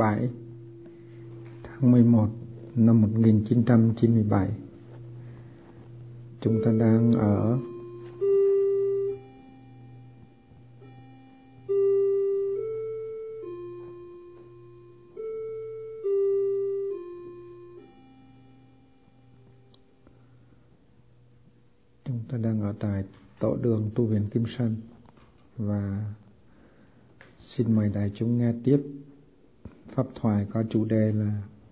7 tháng 11 năm 1997. Chúng ta đang ở tại Tổ đường Tu viện Kim Sơn, và xin mời đại chúng nghe tiếp pháp thoại có chủ đề là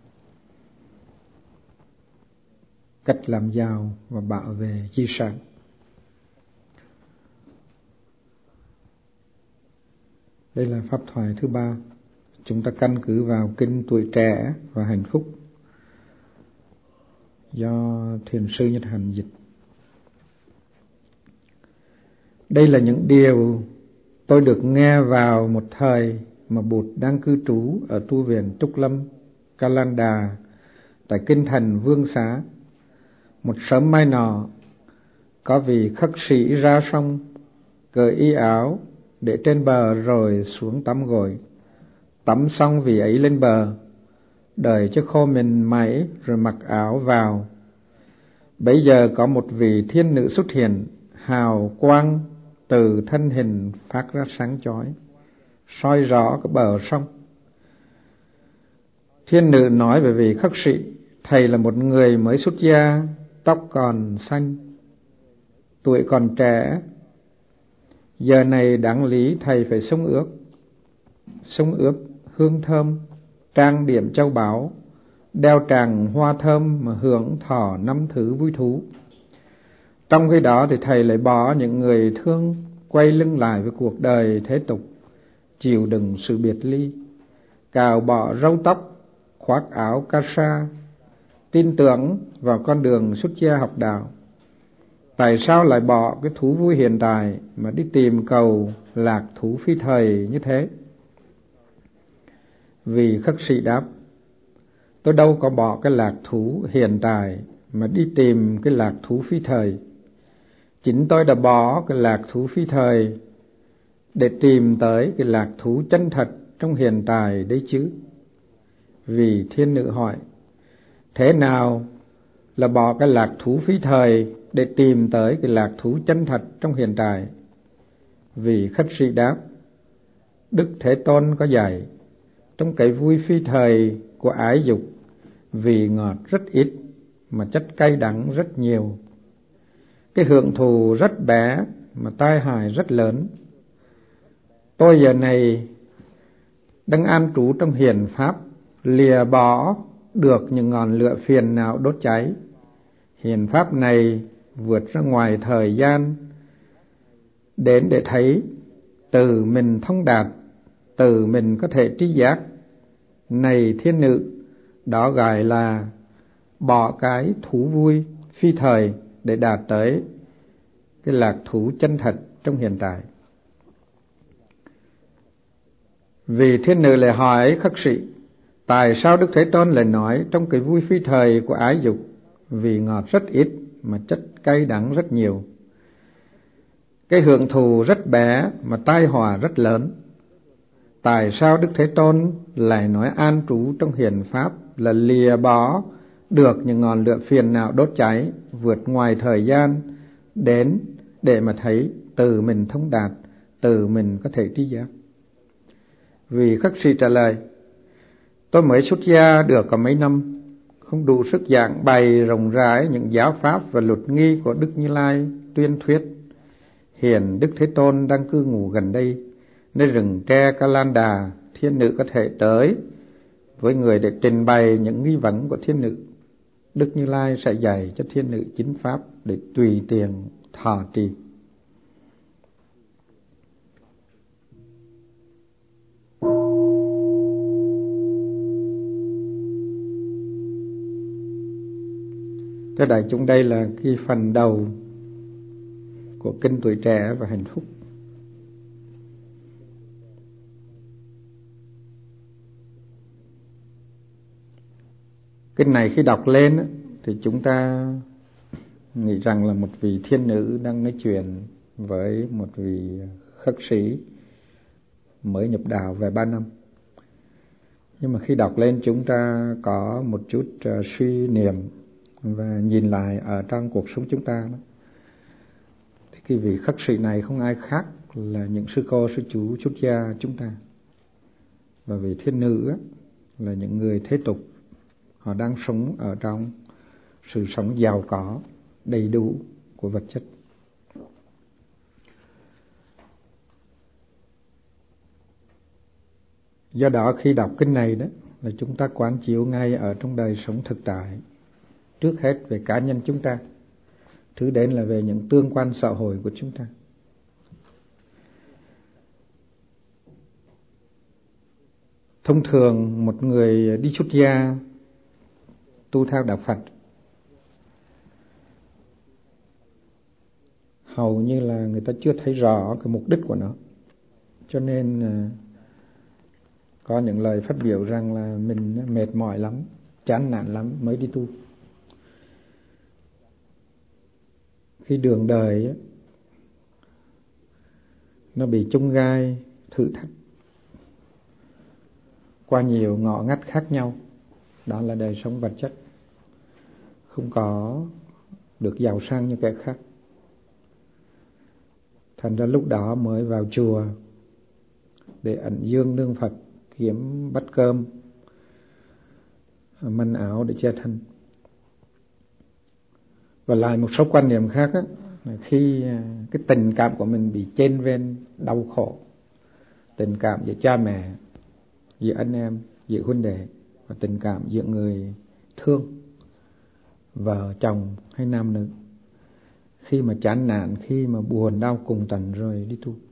cách làm giàu và bảo vệ di sản. Đây là pháp thoại thứ 3. Chúng ta căn cứ vào kinh Tuổi Trẻ và Hạnh Phúc do Thiền sư Nhật Hạnh dịch. Đây là những điều tôi được nghe vào một thời mà Bụt đang cư trú ở tu viện Trúc Lâm, Kalanda, tại kinh thành Vương Xá. Một sớm mai nọ, có vị khất sĩ ra sông, cởi y áo để trên bờ rồi xuống tắm gội. Tắm xong vị ấy lên bờ, đợi cho khô mình mẩy rồi mặc áo vào. Bấy giờ có một vị thiên nữ xuất hiện, hào quang từ thân hình phát ra sáng chói, soi rõ cái bờ sông. Thiên nữ nói về vị khất sĩ: thầy là một người mới xuất gia, tóc còn xanh, tuổi còn trẻ. Giờ này đáng lý thầy phải sung ướp hương thơm, trang điểm châu báu, đeo tràng hoa thơm mà hưởng thọ 5 thứ vui thú. Trong khi đó thì thầy lại bỏ những người thương, quay lưng lại với cuộc đời thế tục, chịu đựng sự biệt ly, cạo bỏ râu tóc, khoác áo ca sa, tin tưởng vào con đường xuất gia học đạo. Tại sao lại bỏ cái thú vui hiện tại mà đi tìm cầu lạc thú phi thời như thế? Vì khất sĩ đáp: tôi đâu có bỏ cái lạc thú hiện tại mà đi tìm cái lạc thú phi thời. Chính tôi đã bỏ cái lạc thú phi thời để tìm tới cái lạc thú chân thật trong hiện tại đấy chứ. Vì thiên nữ hỏi: thế nào là bỏ cái lạc thú phi thời để tìm tới cái lạc thú chân thật trong hiện tại? Vì khất sĩ đáp: Đức Thế Tôn có dạy, trong cái vui phi thời của ái dục, vị ngọt rất ít mà chất cay đắng rất nhiều. Cái hưởng thụ rất bé mà tai hại rất lớn. Tôi giờ này đang an trú trong hiền pháp, lìa bỏ được những ngọn lửa phiền não đốt cháy. Hiền pháp này vượt ra ngoài thời gian, đến để thấy từ mình thông đạt, từ mình có thể tri giác. Này thiên nữ, đó gọi là bỏ cái thú vui phi thời để đạt tới cái lạc thú chân thật trong hiện tại. Vì thiên nữ lại hỏi khất sĩ: tại sao Đức Thế Tôn lại nói trong cái vui phi thời của ái dục, vị ngọt rất ít mà chất cay đắng rất nhiều, cái hưởng thụ rất bé mà tai họa rất lớn? Tại sao Đức Thế Tôn lại nói an trú trong hiền pháp là lìa bỏ được những ngọn lửa phiền não đốt cháy, vượt ngoài thời gian, đến để mà thấy từ mình thông đạt, từ mình có thể tri giác? Vì khất sĩ trả lời: tôi mới xuất gia được có mấy năm, không đủ sức giảng bày rộng rãi những giáo pháp và luật nghi của Đức Như Lai tuyên thuyết. Hiện Đức Thế Tôn đang cư ngụ gần đây, nơi rừng tre Kalanda. Thiên nữ có thể tới với người để trình bày những nghi vấn của thiên nữ. Đức Như Lai sẽ dạy cho thiên nữ chính pháp để tùy tiện thọ trì. Thưa đại chúng, đây là cái phần đầu của kinh Tuổi Trẻ và Hạnh Phúc. Kinh này khi đọc lên thì chúng ta nghĩ rằng là một vị thiên nữ đang nói chuyện với một vị khất sĩ mới nhập đạo về 3 năm. Nhưng mà khi đọc lên chúng ta có một chút suy niệm và nhìn lại ở trong cuộc sống chúng ta đó. Thì cái vị khất sĩ này không ai khác là những sư cô, sư chú, xuất gia chúng ta. Và vị thiên nữ á, là những người thế tục. Họ đang sống ở trong sự sống giàu có, đầy đủ của vật chất. Do đó khi đọc kinh này đó là chúng ta quán chiếu ngay ở trong đời sống thực tại. Trước hết về cá nhân chúng ta, thứ đến là về những tương quan xã hội của chúng ta. Thông thường một người đi xuất gia tu theo đạo Phật hầu như là người ta chưa thấy rõ cái mục đích của nó. Cho nên có những lời phát biểu rằng là mình mệt mỏi lắm, chán nản lắm mới đi tu. Khi đường đời ấy, nó bị chông gai, thử thách qua nhiều ngõ ngách khác nhau. Đó là đời sống vật chất, không có được giàu sang như kẻ khác. Thành ra lúc đó mới vào chùa để ẩn dương nương Phật, kiếm bát cơm, manh áo để che thân. Và lại một số quan niệm khác á, là khi cái tình cảm của mình bị chênh vênh, đau khổ, tình cảm giữa cha mẹ, giữa anh em, giữa huynh đệ, và tình cảm giữa người thương, vợ chồng hay nam nữ, khi mà chán nản, khi mà buồn đau cùng tận rồi đi tu.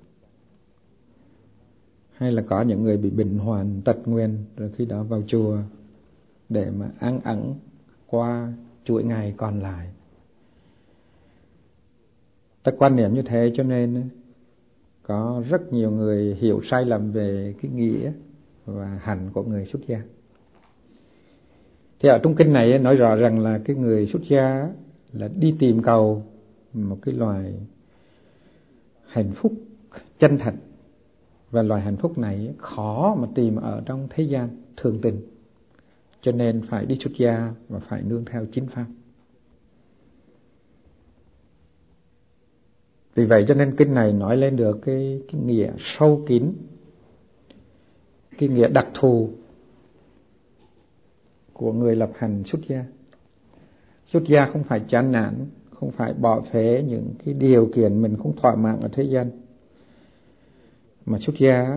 Hay là có những người bị bệnh hoạn, tật nguyền, rồi khi đó vào chùa để mà an ẩn qua chuỗi ngày còn lại. Ta quan niệm như thế cho nên có rất nhiều người hiểu sai lầm về cái nghĩa và hạnh của người xuất gia. Thì ở trong kinh này nói rõ rằng là cái người xuất gia là đi tìm cầu một cái loài hạnh phúc chân thật. Và loài hạnh phúc này khó mà tìm ở trong thế gian thường tình. Cho nên phải đi xuất gia và phải nương theo chính pháp. Vì vậy cho nên kinh này nói lên được cái nghĩa sâu kín, cái nghĩa đặc thù của người lập hành xuất gia. Xuất gia không phải chán nản, không phải bỏ phế những cái điều kiện mình không thỏa mãn ở thế gian. Mà xuất gia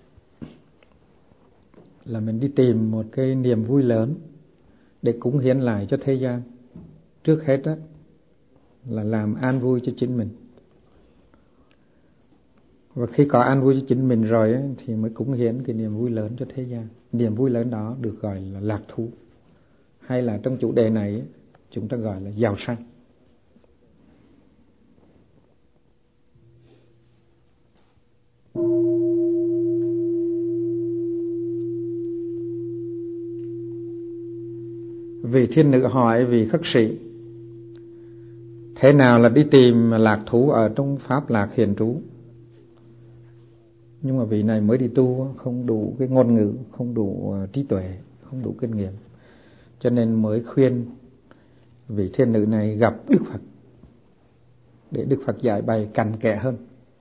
là mình đi tìm một cái niềm vui lớn để cúng hiến lại cho thế gian. Trước hết đó là làm an vui cho chính mình. Và khi có an vui cho chính mình rồi ấy, thì mới cúng hiến cái niềm vui lớn cho thế gian. Niềm vui lớn đó được gọi là lạc thú. Hay là trong chủ đề này ấy, chúng ta gọi là giàu sang. Vị thiên nữ hỏi vị khất sĩ: thế nào là đi tìm lạc thú ở trong pháp lạc hiền trú? Nhưng mà vị này mới đi tu, không đủ cái ngôn ngữ, không đủ trí tuệ, không đủ kinh nghiệm, cho nên mới khuyên vị thiên nữ này gặp Đức Phật để Đức Phật giải bày cặn kẽ hơn.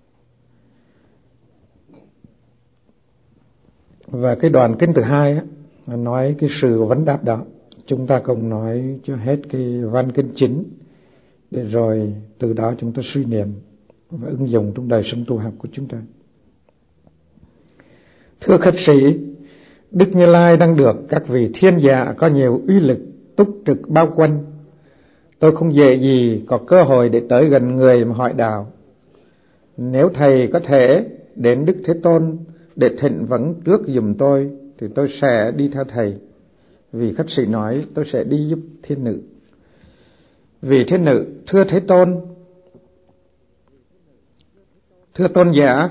Và cái đoạn kinh thứ hai á, nói cái sự vấn đáp đó. Chúng ta cùng nói cho hết cái văn kinh chính, để rồi từ đó chúng ta suy niệm và ứng dụng trong đời sống tu học của chúng ta. Thưa khất sĩ, Đức Như Lai đang được các vị thiên giả có nhiều uy lực túc trực bao quanh. Tôi không dễ gì có cơ hội để tới gần người mà hỏi đạo. Nếu thầy có thể đến Đức Thế Tôn để thỉnh vấn trước giùm tôi thì tôi sẽ đi theo thầy. Vị khất sĩ nói: tôi sẽ đi giúp thiên nữ. Vị thiên nữ: thưa Thế Tôn, thưa tôn giả,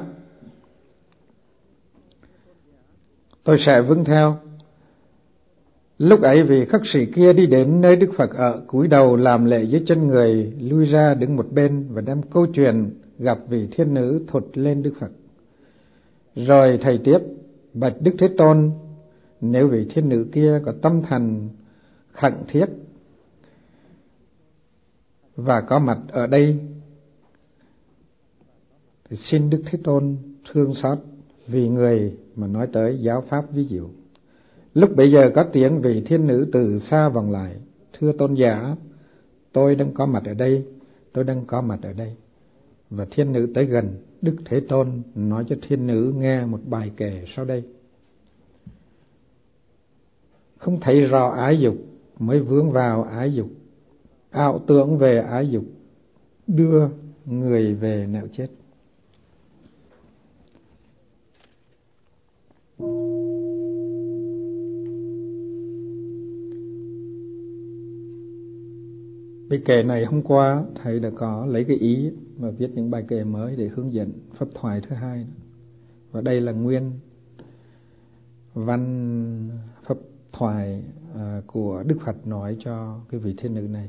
tôi sẽ vâng theo. Lúc ấy vị khất sĩ kia đi đến nơi Đức Phật ở, cúi đầu làm lễ dưới chân người, lui ra đứng một bên và đem câu chuyện gặp vị thiên nữ thuật lên Đức Phật. Rồi thầy tiếp: bạch Đức Thế Tôn, Nếu vị thiên nữ kia có tâm thành khẩn thiết và có mặt ở đây thì xin Đức Thế Tôn thương xót vì người mà nói tới giáo pháp ví dụ. Lúc bấy giờ có tiếng vị thiên nữ từ xa vọng lại: thưa tôn giả, tôi đang có mặt ở đây, tôi đang có mặt ở đây. Và thiên nữ tới gần, Đức Thế Tôn nói cho thiên nữ nghe một bài kệ sau đây: không thấy rõ ái dục mới vướng vào ái dục, ảo tưởng về ái dục đưa người về nẻo chết. Bài kệ này hôm qua thầy đã có lấy cái ý mà viết những bài kệ mới để hướng dẫn pháp thoại thứ hai. Và đây là nguyên văn pháp thoại của Đức Phật nói cho cái vị thiên nữ này.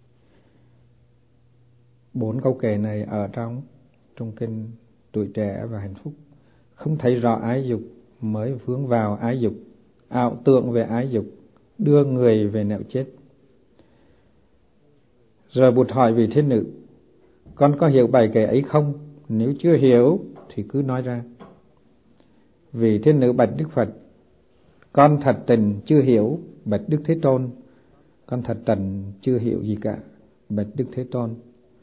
4 câu kệ này ở trong kinh Tuổi Trẻ và Hạnh Phúc. Không thấy rõ ái dục mới vướng vào ái dục, ảo tưởng về ái dục đưa người về nẻo chết. Rồi Bụt hỏi vị thiên nữ: con có hiểu bài kệ ấy không? Nếu chưa hiểu thì cứ nói ra. Vị thiên nữ bạch Đức Phật: con thật tình chưa hiểu, bạch Đức Thế Tôn. Con thật tình chưa hiểu gì cả, bạch Đức Thế Tôn.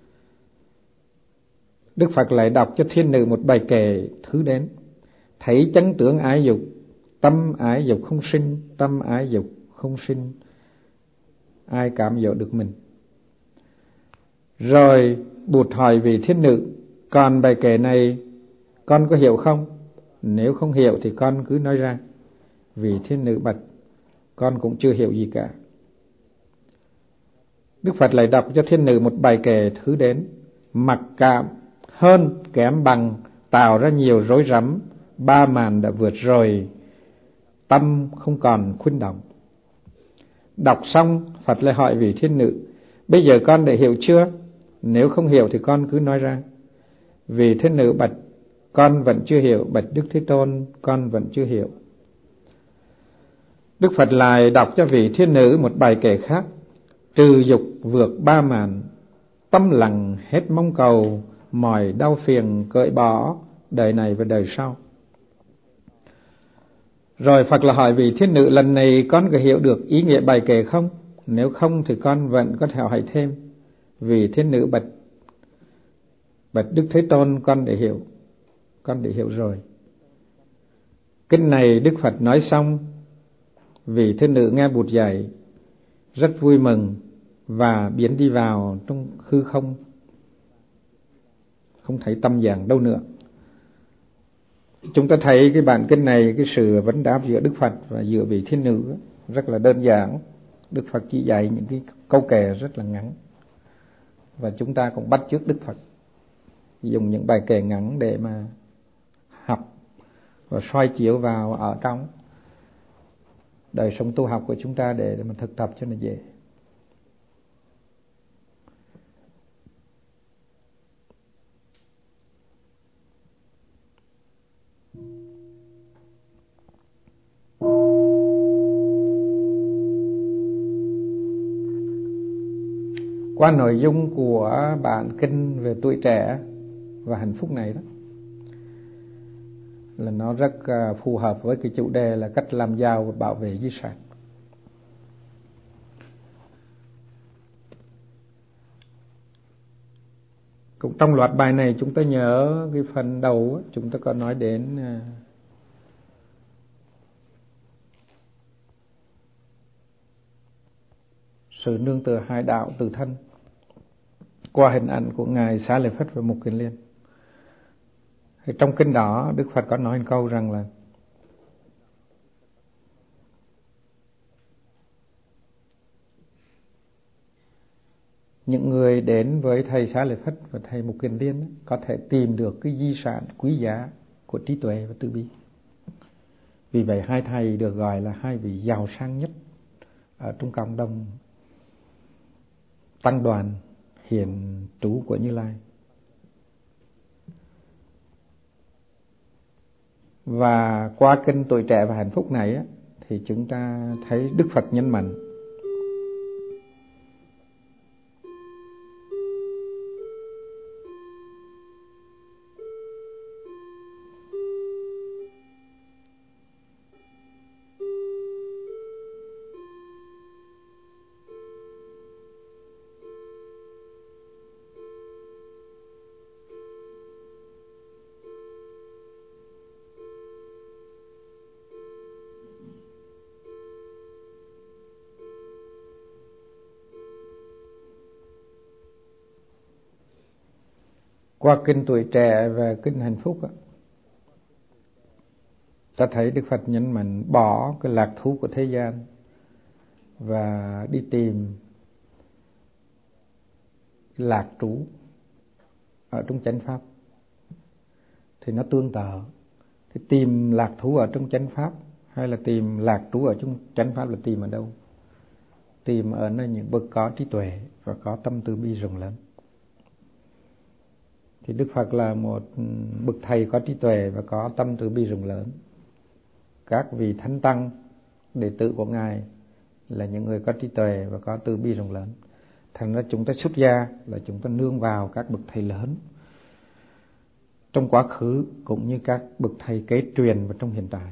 Đức Phật lại đọc cho thiên nữ một bài kệ thứ đến: thấy chánh tướng ái dục, tâm ái dục không sinh, tâm ái dục không sinh, ai cảm dỗ được mình. Rồi Bụt hỏi vị thiên nữ: còn bài kệ này con có hiểu không? Nếu không hiểu thì con cứ nói ra. Vị thiên nữ bạch: con cũng chưa hiểu gì cả. Đức Phật lại đọc cho thiên nữ một bài kệ thứ đến: mặc cảm hơn kém bằng tạo ra nhiều rối rắm, 3 màn đã vượt rồi, tâm không còn khuynh động. Đọc xong, Phật lại hỏi vị thiên nữ: bây giờ con đã hiểu chưa? Nếu không hiểu thì con cứ nói ra. Vị thiên nữ bạch: con vẫn chưa hiểu, bạch Đức Thế Tôn, con vẫn chưa hiểu. Đức Phật lại đọc cho vị thiên nữ một bài kệ khác: trừ dục vượt 3 màn, tâm lặng hết mong cầu, mọi đau phiền cởi bỏ, đời này và đời sau. Rồi Phật lại hỏi vị thiên nữ: lần này con có hiểu được ý nghĩa bài kệ không? Nếu không thì con vẫn có thể hỏi thêm. Vị thiên nữ bạch Đức Thế Tôn, con đã hiểu rồi. Kinh này Đức Phật nói xong, vị thiên nữ nghe Bụt dạy rất vui mừng và biến đi vào trong hư không, không thấy tâm dạng đâu nữa. Chúng ta thấy cái bản kinh này, cái sự vấn đáp giữa Đức Phật và giữa vị thiên nữ rất là đơn giản. Đức Phật chỉ dạy những cái câu kệ rất là ngắn, và chúng ta cũng bắt chước Đức Phật dùng những bài kệ ngắn để mà học và soi chiếu vào ở trong đời sống tu học của chúng ta để mà thực tập cho nó dễ. Qua nội dung của bản kinh về tuổi trẻ và hạnh phúc này đó, là nó rất phù hợp với cái chủ đề là cách làm giàu và bảo vệ di sản. Cũng trong loạt bài này chúng ta nhớ cái phần đầu chúng ta có nói đến sự nương tựa hai đạo tự thân qua hình ảnh của Ngài Xá Lợi Phất và Mục Kiền Liên. Thì trong kinh đó Đức Phật có nói một câu rằng là những người đến với thầy Xá Lợi Phất và thầy Mục Kiền Liên có thể tìm được cái di sản quý giá của trí tuệ và từ bi. Vì vậy hai thầy được gọi là hai vị giàu sang nhất ở trong cộng đồng tăng đoàn hiện trú của Như Lai. Và qua kinh Tuổi Trẻ và Hạnh Phúc này thì chúng ta thấy Đức Phật nhấn mạnh qua kinh Tuổi Trẻ và kinh Hạnh Phúc ta thấy Đức Phật nhấn mạnh bỏ cái lạc thú của thế gian và đi tìm lạc trú ở trong chánh pháp. Thì nó tương tự, thì tìm lạc thú ở trong chánh pháp hay là tìm lạc trú ở trong chánh pháp là tìm ở đâu? Tìm ở nơi những bậc có trí tuệ và có tâm từ bi rộng lớn. Thì Đức Phật là một bậc thầy có trí tuệ và có tâm từ bi rộng lớn. Các vị thánh tăng đệ tử của Ngài là những người có trí tuệ và có từ bi rộng lớn. Thành ra chúng ta xuất gia là chúng ta nương vào các bậc thầy lớn trong quá khứ cũng như các bậc thầy kế truyền và trong hiện tại.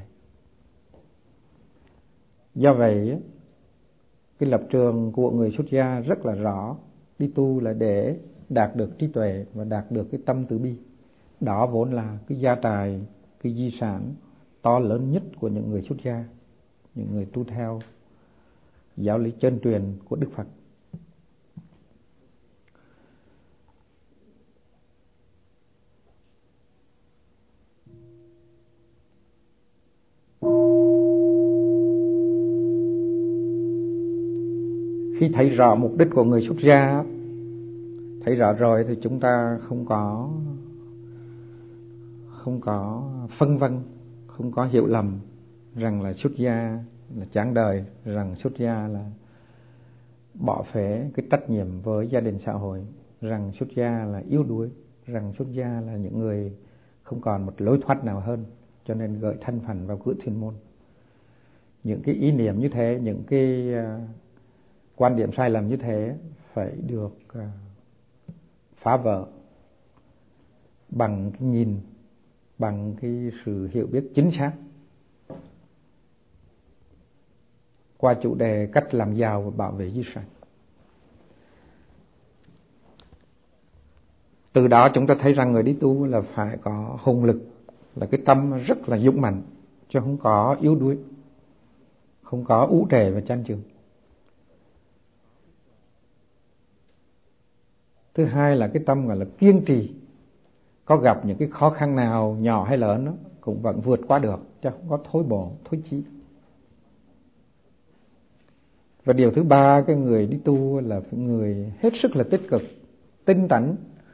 Do vậy, cái lập trường của người xuất gia rất là rõ, đi tu là để đạt được trí tuệ và đạt được cái tâm từ bi. Đó vốn là cái gia tài, cái di sản to lớn nhất của những người xuất gia, những người tu theo giáo lý chân truyền của Đức Phật. Khi thấy rõ mục đích của người xuất gia, thấy rõ rồi thì chúng ta không có phân vân, không có hiểu lầm rằng là xuất gia là chán đời, rằng xuất gia là bỏ phế cái trách nhiệm với gia đình xã hội, rằng xuất gia là yếu đuối, rằng xuất gia là những người không còn một lối thoát nào hơn, cho nên gợi thân phận vào cửa thiên môn. Những cái ý niệm như thế, những cái quan điểm sai lầm như thế phải được phá vỡ bằng cái nhìn, bằng cái sự hiểu biết chính xác qua chủ đề cách làm giàu và bảo vệ di sản. Từ đó chúng ta thấy rằng người đi tu là phải có hùng lực, là cái tâm rất là dũng mạnh, chứ không có yếu đuối, không có ú trệ và chán chường. Thứ hai là cái tâm gọi là kiên trì, có gặp những cái khó khăn nào nhỏ hay lớn đó, cũng vẫn vượt qua được, chứ không có thối bộ, thối chí. Và điều thứ ba, cái người đi tu là phải người hết sức là tích cực, tinh tấn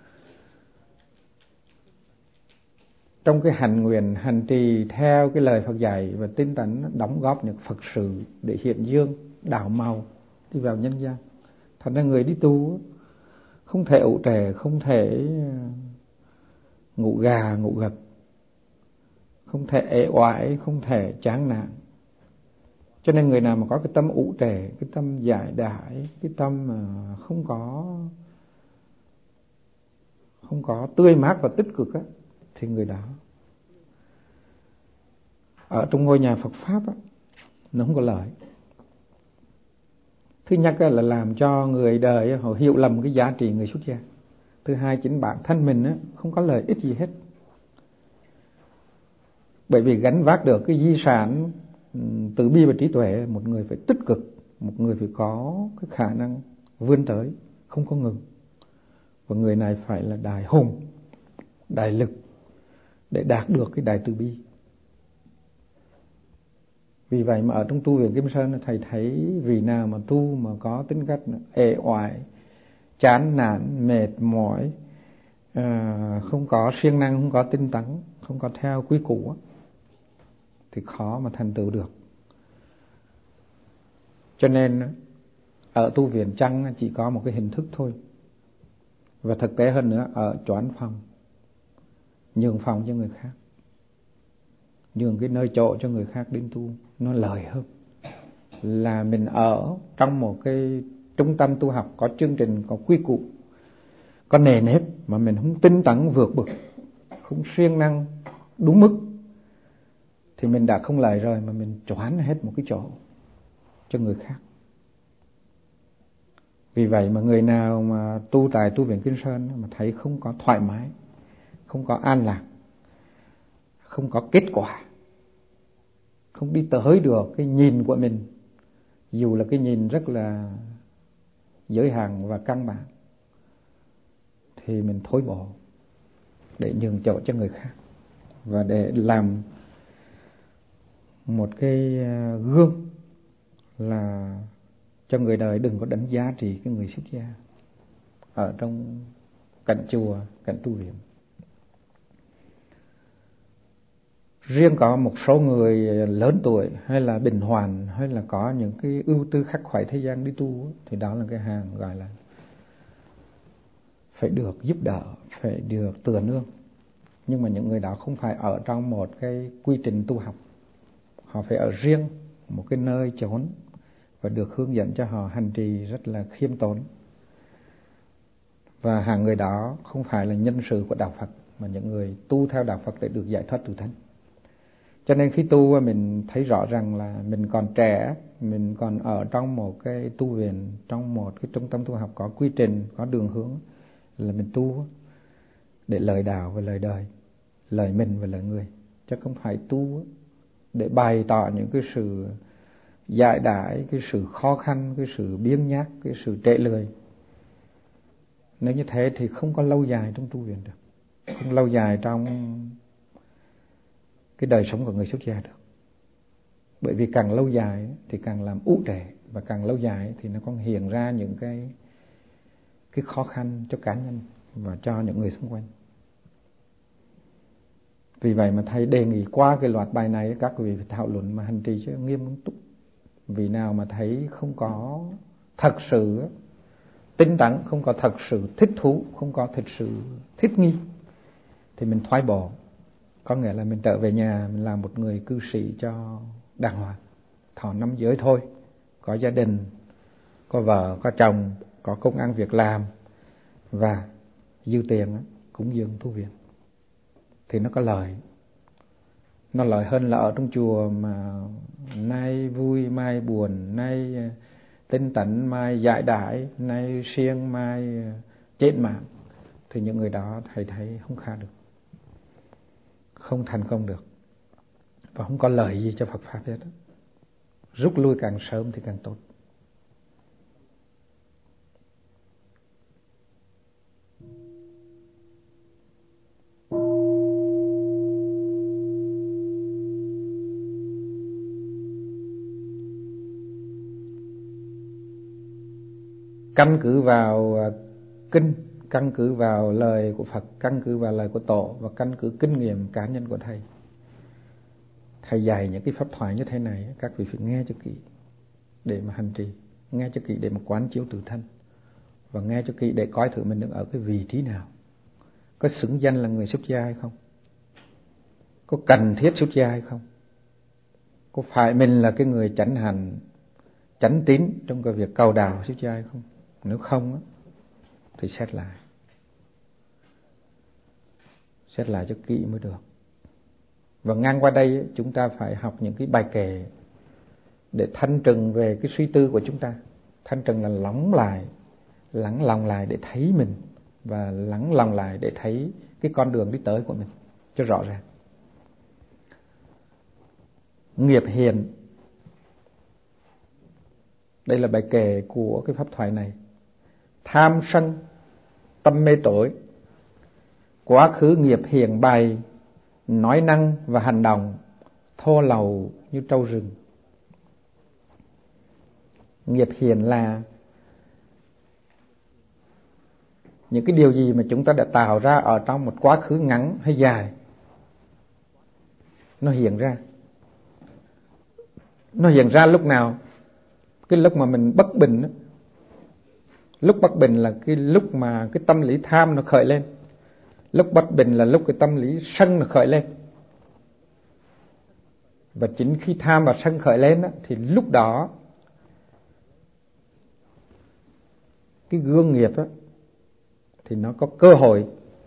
trong cái hành nguyện, hành trì theo cái lời Phật dạy và tinh tấn đóng góp những Phật sự để hiện dương, đảo màu đi vào nhân gian. Thành ra người đi tu không thể ủ trệ, không thể ngủ gà ngủ gật, không thể ế oải, không thể chán nản. Cho nên người nào mà có cái tâm ủ trệ, cái tâm giải đãi, cái tâm mà không có tươi mát và tích cực á, thì người đó ở trong ngôi nhà Phật Pháp á, nó không có lợi. Thứ nhất là làm cho người đời họ hiểu lầm cái giá trị người xuất gia. Thứ hai, chính bản thân mình á, không có lợi ích gì hết. Bởi vì gánh vác được cái di sản từ bi và trí tuệ, một người phải tích cực, một người phải có cái khả năng vươn tới, không có ngừng. Và người này phải là đại hùng, đại lực để đạt được cái đại từ bi. Vì vậy mà ở trong tu viện Kim Sơn, thầy thấy vì nào mà tu mà có tính cách ê oải, chán nản, mệt mỏi, không có siêng năng, không có tinh tấn, không có theo quy củ thì khó mà thành tựu được. Cho nên ở tu viện chăng chỉ có một cái hình thức thôi. Và thực tế hơn nữa, ở choán phòng, nhường phòng cho người khác, nhường cái nơi chỗ cho người khác đến tu, nó lợi hơn. là mình ở trong một cái trung tâm tu học có chương trình, có quy củ, có nề nếp, mà mình không tinh tấn vượt bực, không siêng năng đúng mức, thì mình đã không lợi rồi, mà mình choán hết một cái chỗ cho người khác. Vì vậy mà người nào mà tu tại tu viện Kim Sơn mà thấy không có thoải mái, không có an lạc, không có kết quả, không đi tới được cái nhìn của mình, dù là cái nhìn rất là giới hạn và căn bản, thì mình thối bỏ để nhường chỗ cho người khác, và để làm một cái gương là cho người đời đừng có đánh giá trị cái người xuất gia ở trong cảnh chùa, cảnh tu viện. Riêng có một số người lớn tuổi hay là bình hoàn, hay là có những cái ưu tư khắc khoải thế gian đi tu, thì đó là cái hàng gọi là phải được giúp đỡ, phải được tựa nương. Nhưng mà những người đó không phải ở trong một cái quy trình tu học, họ phải ở riêng một cái nơi chốn và được hướng dẫn cho họ hành trì rất là khiêm tốn. Và hàng người đó không phải là nhân sự của đạo Phật, mà những người tu theo đạo Phật để được giải thoát tự thân. Cho nên khi tu mình thấy rõ rằng là mình còn trẻ, mình còn ở trong một cái tu viện, trong một cái trung tâm tu học có quy trình, có đường hướng, là mình tu để lời đạo và lời đời, lời mình và lời người, chứ không phải tu để bày tỏ những cái sự dại đãi, cái sự khó khăn, cái sự biếng nhác, cái sự trễ lười. Nếu như thế thì không có lâu dài trong tu viện được, không lâu dài trong cái đời sống của người xuất gia được. Bởi vì càng lâu dài thì càng làm ú trệ, và càng lâu dài thì nó còn hiện ra những cái khó khăn cho cá nhân và cho những người xung quanh. Vì vậy mà thầy đề nghị qua cái loạt bài này các quý vị phải thảo luận mà hành trì cho nghiêm túc. Vì nào mà thấy không có thật sự tinh tấn, không có thật sự thích thú, không có thật sự thích nghi, thì mình thoái bỏ. Có nghĩa là mình trở về nhà, mình làm một người cư sĩ cho đàng hoàng, thọ năm giới thôi, có gia đình, có vợ, có chồng, có công ăn việc làm, và dư tiền cúng dường tu viện, thì nó có lợi. Nó lợi hơn là ở trong chùa mà nay vui mai buồn, nay tinh tấn mai dại đãi, nay siêng mai chết mạng, thì những người đó thầy thấy không khá được, không thành công được, và không có lợi gì cho Phật Pháp hết. Rút lui càng sớm thì càng tốt. Căn cứ vào kinh, căn cứ vào lời của Phật, căn cứ vào lời của Tổ, và căn cứ kinh nghiệm cá nhân của thầy. Thầy dạy những cái pháp thoại như thế này, các vị phải nghe cho kỹ để mà hành trì, nghe cho kỹ để mà quán chiếu tự thân, và nghe cho kỹ để coi thử mình đứng ở cái vị trí nào, có xứng danh là người xuất gia hay không, có cần thiết xuất gia hay không, có phải mình là cái người chánh hành, chánh tín trong cái việc cầu đạo xuất gia hay không. Nếu không thì xét lại cho kỹ mới được. Và ngang qua đây chúng ta phải học những cái bài kệ để thanh trừng về cái suy tư của chúng ta. Thanh trừng là lắng lòng lại để thấy mình, và lắng lòng lại để thấy cái con đường đi tới của mình cho rõ ràng. Nghiệp hiền, đây là bài kệ của cái pháp thoại này. Tham sân tâm mê tối, quá khứ nghiệp hiền bày, nói năng và hành động thô lậu như trâu rừng. Nghiệp hiền là những cái điều gì mà chúng ta đã tạo ra ở trong một quá khứ ngắn hay dài, nó hiện ra. Nó hiện ra lúc nào? Cái lúc mà mình bất bình đó. Lúc bất bình là cái lúc mà cái tâm lý tham nó khởi lên. Lúc bất bình là lúc cái tâm lý sân nó khởi lên. Và chính khi tham và sân khởi lên đó, thì lúc đó cái gương nghiệp á, thì nó có cơ hội,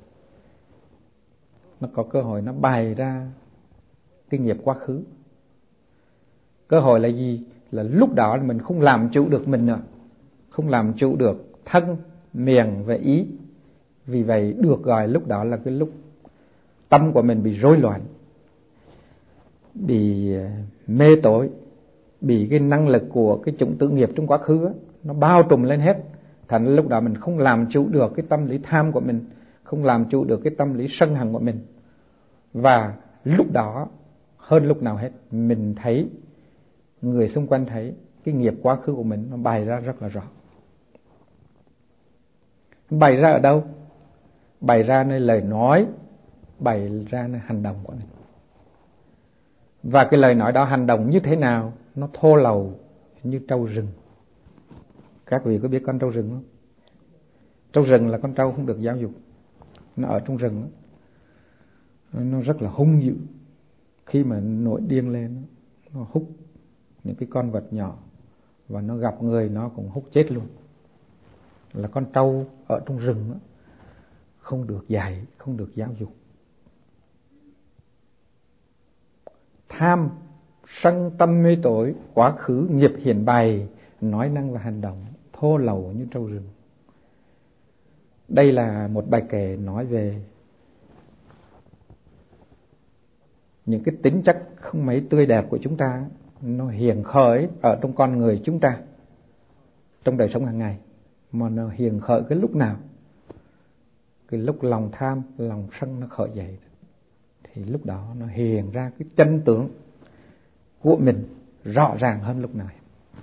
nó bày ra cái nghiệp quá khứ. Cơ hội là gì? Là lúc đó mình không làm chủ được mình nữa, không làm chủ được thân, miệng và ý. Vì vậy được gọi lúc đó là cái lúc tâm của mình bị rối loạn, bị mê tối, bị cái năng lực của cái chủng tử nghiệp trong quá khứ đó, nó bao trùm lên hết. Thành ra lúc đó mình không làm chủ được cái tâm lý tham của mình, không làm chủ được cái tâm lý sân hận của mình. Và lúc đó hơn lúc nào hết, mình thấy, người xung quanh thấy cái nghiệp quá khứ của mình nó bày ra rất là rõ. Bày ra ở đâu? Bày ra nơi lời nói, bày ra nơi hành động của mình. Và cái lời nói đó, hành động như thế nào? Nó thô lầu như trâu rừng. Các vị có biết con trâu rừng không? Trâu rừng là con trâu không được giáo dục. Nó ở trong rừng, nó rất là hung dữ. Khi mà nổi điên lên, nó hút những cái con vật nhỏ, và nó gặp người nó cũng hút chết luôn. Là con trâu ở trong rừng đó, không được dạy, không được giáo dục. Tham, sân, tâm mê tối, quá khứ, nghiệp hiện bày, nói năng và hành động thô lầu như trâu rừng. Đây là một bài kể nói về những cái tính chất không mấy tươi đẹp của chúng ta, nó hiện khởi ở trong con người chúng ta trong đời sống hàng ngày. Mà nó hiện khởi cái lúc nào? Cái lúc lòng tham, lòng sân nó khởi dậy, thì lúc đó nó hiện ra cái chân tướng của mình rõ ràng hơn lúc nào.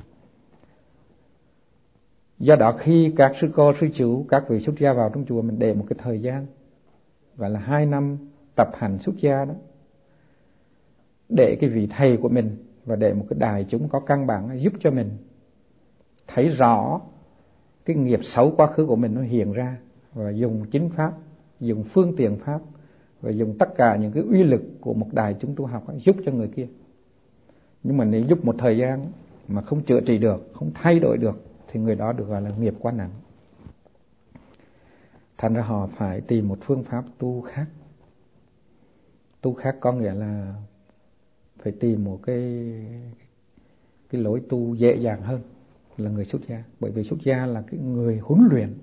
Do đó khi các sư cô, sư chú, các vị xuất gia vào trong chùa, mình để một cái thời gian gọi là 2 năm tập hành xuất gia đó, để cái vị thầy của mình và để một cái đại chúng có căn bản giúp cho mình thấy rõ cái nghiệp xấu quá khứ của mình nó hiện ra, và dùng chính pháp, dùng phương tiện pháp, và dùng tất cả những cái uy lực của một đại chúng tu học giúp cho người kia. Nhưng mà nếu giúp một thời gian mà không chữa trị được, không thay đổi được, thì người đó được gọi là nghiệp quá nặng. Thành ra họ phải tìm một phương pháp tu khác. Tu khác có nghĩa là phải tìm một cái lối tu dễ dàng hơn là người xuất gia. Bởi vì xuất gia là cái người huấn luyện,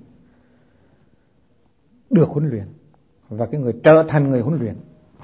được huấn luyện, và cái người trở thành người huấn luyện.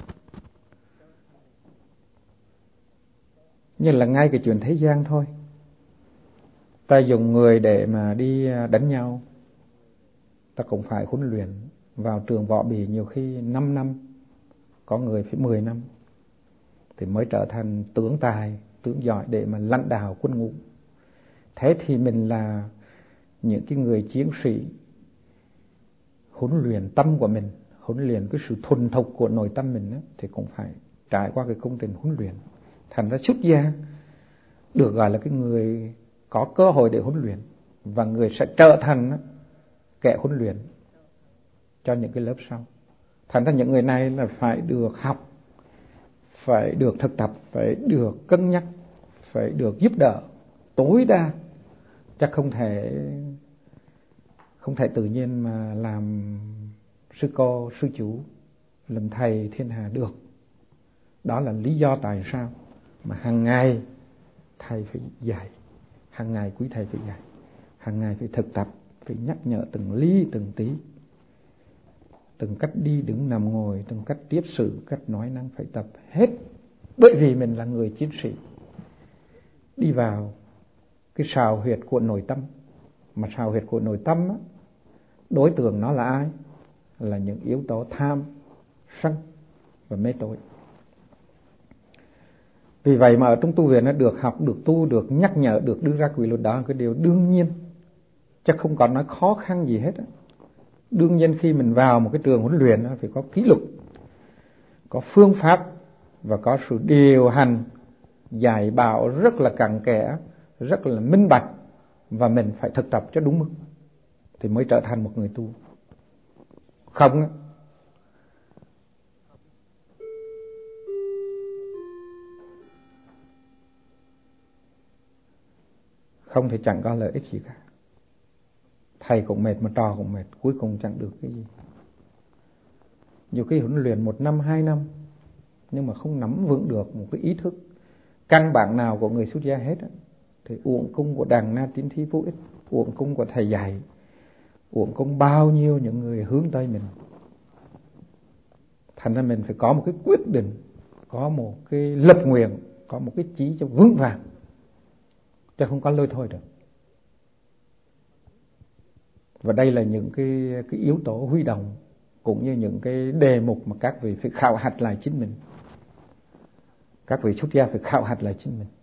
Như là ngay cái chuyện thế gian thôi, ta dùng người để mà đi đánh nhau, ta cũng phải huấn luyện. Vào trường võ bị nhiều khi 5 năm, có người phải 10 năm thì mới trở thành tướng tài, tướng giỏi để mà lãnh đạo quân ngũ. Thế thì mình là những cái người chiến sĩ huấn luyện tâm của mình, huấn luyện cái sự thuần thục của nội tâm mình đó, thì cũng phải trải qua cái công trình huấn luyện. Thành ra xuất gia được gọi là cái người có cơ hội để huấn luyện, và người sẽ trở thành kẻ huấn luyện cho những cái lớp sau. Thành ra những người này là phải được học, phải được thực tập, phải được cân nhắc, phải được giúp đỡ tối đa. Chắc không thể tự nhiên mà làm sư cô, sư chủ, làm thầy thiên hạ được. Đó là lý do tại sao mà hàng ngày thầy phải dạy, hàng ngày quý thầy phải dạy, hàng ngày phải thực tập, phải nhắc nhở từng ly từng tí, từng cách đi đứng nằm ngồi, từng cách tiếp xử, cách nói năng phải tập hết. Bởi vì mình là người chiến sĩ đi vào cái sào huyệt của nội tâm. Mà sào huyệt của nội tâm á, đối tượng nó là ai? Là những yếu tố tham, sân và mê tối. Vì vậy mà ở trong tu viện nó được học, được tu, được nhắc nhở, được đưa ra quy luật, đó là cái điều đương nhiên, chứ không còn nói khó khăn gì hết. Đương nhiên khi mình vào một cái trường huấn luyện phải có kỷ luật, có phương pháp, và có sự điều hành dạy bảo rất là cặn kẽ, rất là minh bạch, và mình phải thực tập cho đúng mức thì mới trở thành một người tu. Không thì chẳng có lợi ích gì cả. Thầy cũng mệt mà trò cũng mệt, cuối cùng chẳng được cái gì. Nhiều khi huấn luyện 1 năm 2 năm nhưng mà không nắm vững được một cái ý thức căn bản nào của người xuất gia hết thì uổng công của đàn na tín thí vô ích, uổng công của thầy dạy, uổng công bao nhiêu những người hướng tới mình. Thành ra mình phải có một cái quyết định, có một cái lập nguyện, có một cái chí cho vững vàng, chứ không có lôi thôi được. Và đây là những cái yếu tố huy động, cũng như những cái đề mục mà các vị phải khảo hạch lại chính mình. Các vị xuất gia phải khảo hạch lại chính mình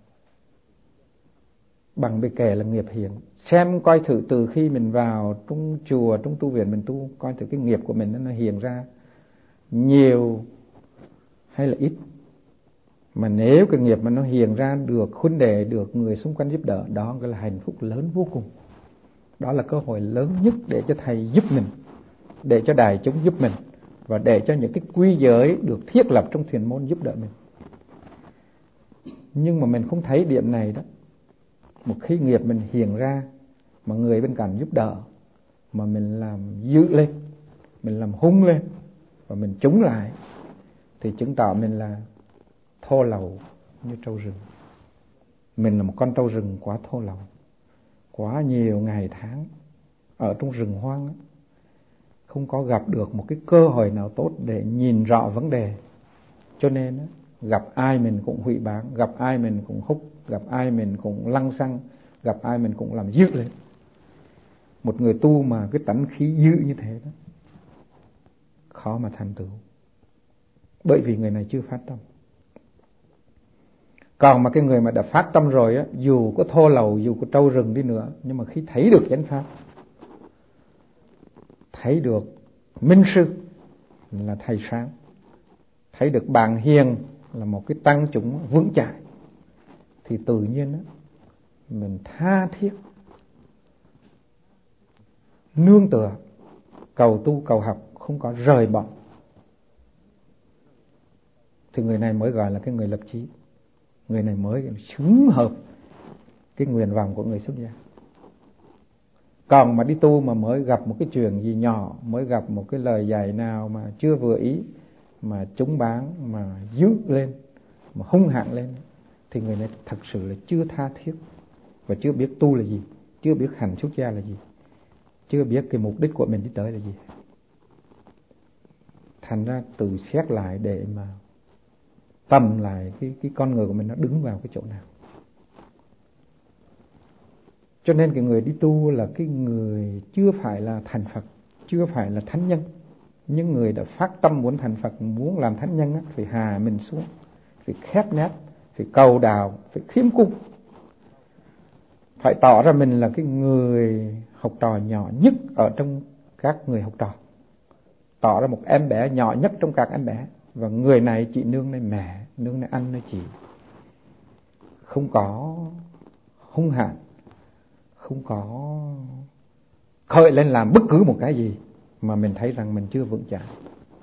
bằng bề kể là nghiệp hiện. Xem coi thử từ khi mình vào trong chùa, trong tu viện mình tu, coi thử cái nghiệp của mình nó hiện ra nhiều hay là ít. Mà nếu cái nghiệp mà nó hiện ra được huynh đệ, được người xung quanh giúp đỡ, đó là hạnh phúc lớn vô cùng. Đó là cơ hội lớn nhất để cho thầy giúp mình, để cho đại chúng giúp mình, và để cho những cái quy giới được thiết lập trong thiền môn giúp đỡ mình. Nhưng mà mình không thấy điểm này đó. Một khi nghiệp mình hiện ra mà người bên cạnh giúp đỡ, mà mình làm dữ lên, mình làm hung lên và mình chống lại, thì chứng tỏ mình là thô lậu như trâu rừng. Mình là một con trâu rừng quá thô lậu, quá nhiều ngày tháng ở trong rừng hoang, không có gặp được một cái cơ hội nào tốt để nhìn rõ vấn đề. Cho nên gặp ai mình cũng hủy bán, gặp ai mình cũng hút, gặp ai mình cũng lăng xăng, gặp ai mình cũng làm dữ lên. Một người tu mà cái tánh khí dữ như thế đó, khó mà thành tựu, bởi vì người này chưa phát tâm. Còn mà cái người mà đã phát tâm rồi á, dù có thô lậu, dù có trâu rừng đi nữa, nhưng mà khi thấy được chánh pháp, thấy được minh sư là thầy sáng, thấy được bạn hiền là một cái tăng chúng vững chãi, thì tự nhiên á, mình tha thiết nương tựa, cầu tu cầu học, không có rời bỏ, thì người này mới gọi là cái người lập chí. Người này mới xứng hợp cái nguyện vọng của người xuất gia. Còn mà đi tu mà mới gặp một cái chuyện gì nhỏ, mới gặp một cái lời dạy nào mà chưa vừa ý, mà chống bán, mà dữ lên, mà hung hãn lên, thì người này thật sự là chưa tha thiết, và chưa biết tu là gì, chưa biết hành xuất gia là gì, chưa biết cái mục đích của mình đi tới là gì. Thành ra tự xét lại để mà tầm lại cái con người của mình nó đứng vào cái chỗ nào. Cho nên cái người đi tu là cái người chưa phải là thành Phật, chưa phải là thánh nhân. Những người đã phát tâm muốn thành Phật, muốn làm thánh nhân á, phải hạ mình xuống, phải khép nép, phải cầu đào, phải khiêm cung, phải tỏ ra mình là cái người học trò nhỏ nhất ở trong các người học trò, tỏ ra một em bé nhỏ nhất trong các em bé. Và người này chỉ nương nơi mẹ, nương nơi anh, nơi chị, không có hung hãn, không có khởi lên làm bất cứ một cái gì mà mình thấy rằng mình chưa vững chãi.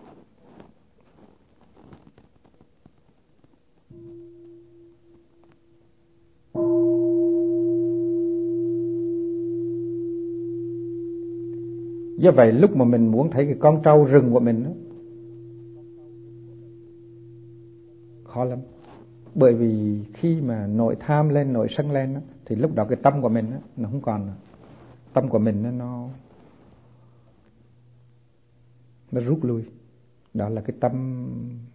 Do vậy lúc mà mình muốn thấy cái con trâu rừng của mình đó, khó lắm. Bởi vì khi mà nội tham lên, nội sân lên đó, thì lúc đó cái tâm của mình đó, nó không còn nữa. Tâm của mình nó rút lui. Đó là cái tâm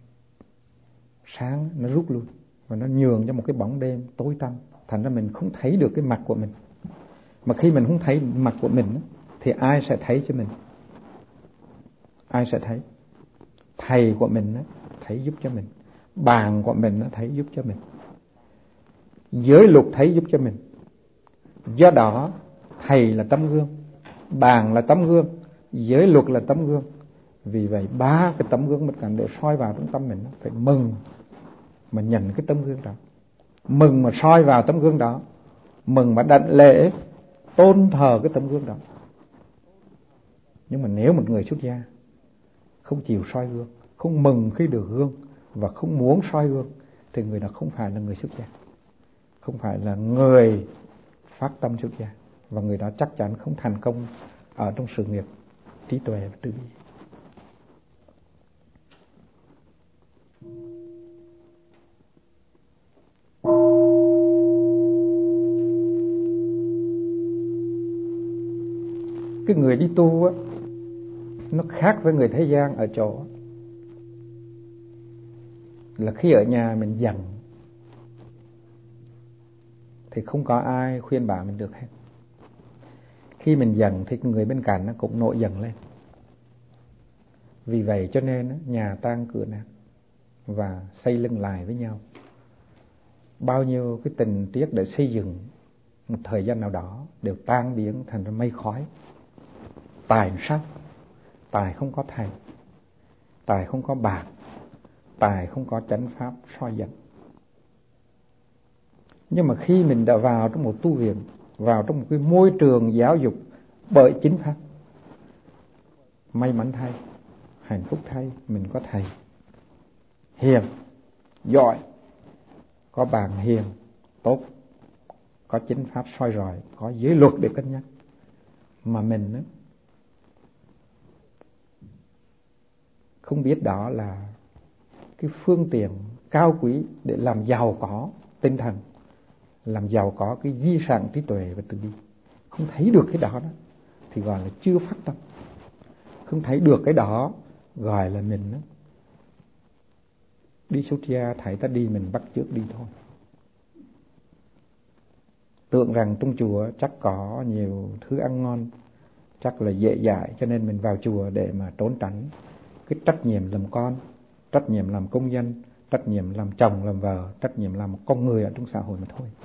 sáng nó rút lui, và nó nhường cho một cái bóng đêm tối tăm. Thành ra mình không thấy được cái mặt của mình. Mà khi mình không thấy mặt của mình thì ai sẽ thấy cho mình? Ai sẽ thấy? Thầy của mình thấy giúp cho mình, bạn của mình thấy giúp cho mình, giới luật thấy giúp cho mình. Do đó thầy là tấm gương, bạn là tấm gương, giới luật là tấm gương. Vì vậy ba cái tấm gương mình cần để soi vào trong tâm mình, phải mừng mà nhận cái tấm gương đó, mừng mà soi vào tấm gương đó, mừng mà đảnh lễ tôn thờ cái tấm gương đó. Nhưng mà nếu một người xuất gia không chịu soi gương, không mừng khi được gương và không muốn soi gương, thì người đó không phải là người xuất gia, không phải là người phát tâm xuất gia. và người đó chắc chắn không thành công ở trong sự nghiệp trí tuệ và từ bi. Cái người đi tu á, nó khác với người thế gian ở chỗ là khi ở nhà mình giận thì không có ai khuyên bảo mình được hết. Khi mình giận thì người bên cạnh nó cũng nổi giận lên. Vì vậy cho nên nhà tan cửa nát và xây lưng lại với nhau. Bao nhiêu cái tình tiết để xây dựng một thời gian nào đó đều tan biến thành ra mây khói. Tài sao? Tài không có thầy, tài không có bạc, tài không có chánh pháp soi dẫn. Nhưng mà khi mình đã vào trong một tu viện, vào trong một cái môi trường giáo dục bởi chính pháp, may mắn thay, hạnh phúc thay, mình có thầy hiền, giỏi, có bạn hiền, tốt, có chính pháp soi rọi, có giới luật để cân nhắc. Mà mình đó, không biết đó là cái phương tiện cao quý để làm giàu có tinh thần, làm giàu có cái di sản trí tuệ và từ bi. Không thấy được cái đó thì gọi là chưa phát tâm. Không thấy được cái đó gọi là mình đó, đi xuất gia thấy ta đi mình bắt chước đi thôi. Tưởng rằng trong chùa chắc có nhiều thứ ăn ngon, chắc là dễ dãi, cho nên mình vào chùa để mà trốn tránh cái trách nhiệm làm con, trách nhiệm làm công dân, trách nhiệm làm chồng làm vợ, trách nhiệm làm một con người ở trong xã hội mà thôi.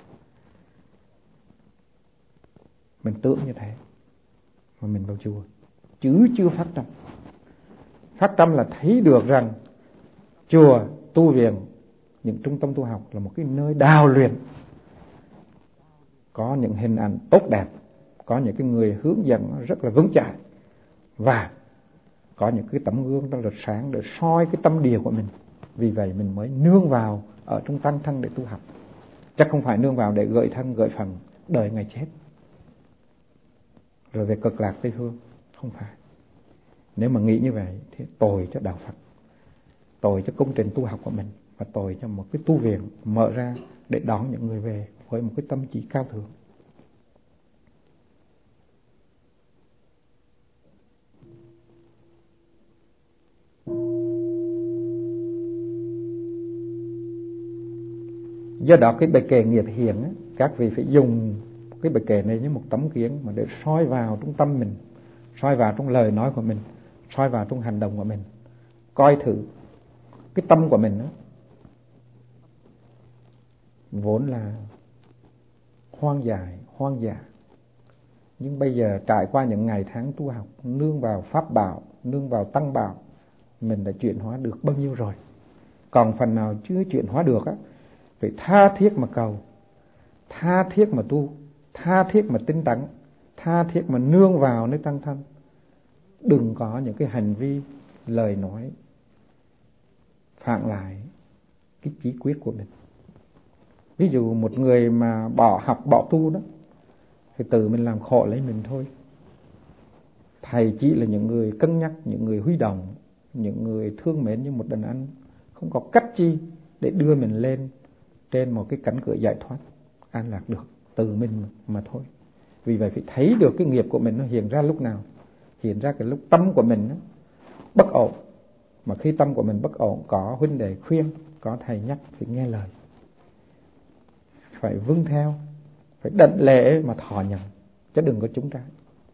Mình tưởng như thế mà mình vào chùa chứ chưa phát tâm. Phát tâm là thấy được rằng chùa, tu viện, những trung tâm tu học là một cái nơi đào luyện, có những hình ảnh tốt đẹp, có những cái người hướng dẫn rất là vững chãi, và có những cái tấm gương rất là sáng để soi cái tâm địa của mình. Vì vậy mình mới nương vào ở trong tăng thân để tu học, chắc không phải nương vào để gợi thân gợi phần đời ngày chết rồi về cực lạc Tây Phương. Không phải. Nếu mà nghĩ như vậy thì tội cho đạo Phật, tội cho công trình tu học của mình, và tội cho một cái tu viện mở ra để đón những người về với một cái tâm trí cao thượng. Do đó cái bài kệ nghiệp hiển ấy, các vị phải dùng cái bài kệ này như một tấm kiến mà để soi vào trong tâm mình, soi vào trong lời nói của mình, soi vào trong hành động của mình, coi thử cái tâm của mình đó, vốn là hoang dại, hoang dã, nhưng bây giờ trải qua những ngày tháng tu học, nương vào pháp bảo, nương vào tăng bảo, mình đã chuyển hóa được bao nhiêu rồi. Còn phần nào chưa chuyển hóa được á, phải tha thiết mà cầu, tha thiết mà tu, tha thiết mà tinh tấn, tha thiết mà nương vào nơi tăng thân. Đừng có những cái hành vi, lời nói phản lại cái chí quyết của mình. Ví dụ một người mà bỏ học, bỏ tu đó, thì tự mình làm khổ lấy mình thôi. Thầy chỉ là những người cân nhắc, những người huy động, những người thương mến như một đàn anh, không có cách chi để đưa mình lên trên một cái cánh cửa giải thoát an lạc được, từ mình mà thôi. Vì vậy phải thấy được cái nghiệp của mình nó hiện ra lúc nào. Hiện ra cái lúc tâm của mình nó bất ổn. Mà khi tâm của mình bất ổn, có huynh đệ khuyên, có thầy nhắc, phải nghe lời, phải vâng theo, phải đảnh lễ mà thọ nhận, chứ đừng có trúng trái.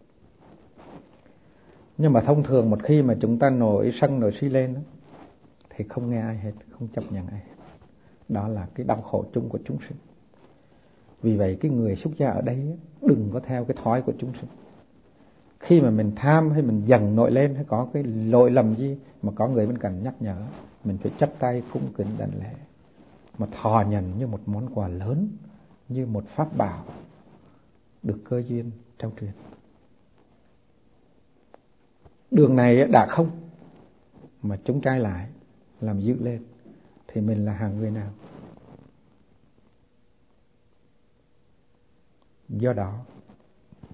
Nhưng mà thông thường một khi mà chúng ta nổi sân nổi si lên đó, thì không nghe ai hết, không chấp nhận ai hết. Đó là cái đau khổ chung của chúng sinh. Vì vậy cái người xuất gia ở đây đừng có theo cái thói của chúng sinh. Khi mà mình tham hay mình dần nổi lên, hay có cái lỗi lầm gì mà có người bên cạnh nhắc nhở, mình phải chắp tay cung kính đảnh lễ, mà thọ nhận như một món quà lớn, như một pháp bảo được cơ duyên trao truyền. Đường này đã không mà chúng trái lại làm dữ lên, thì mình là hàng người nào? Do đó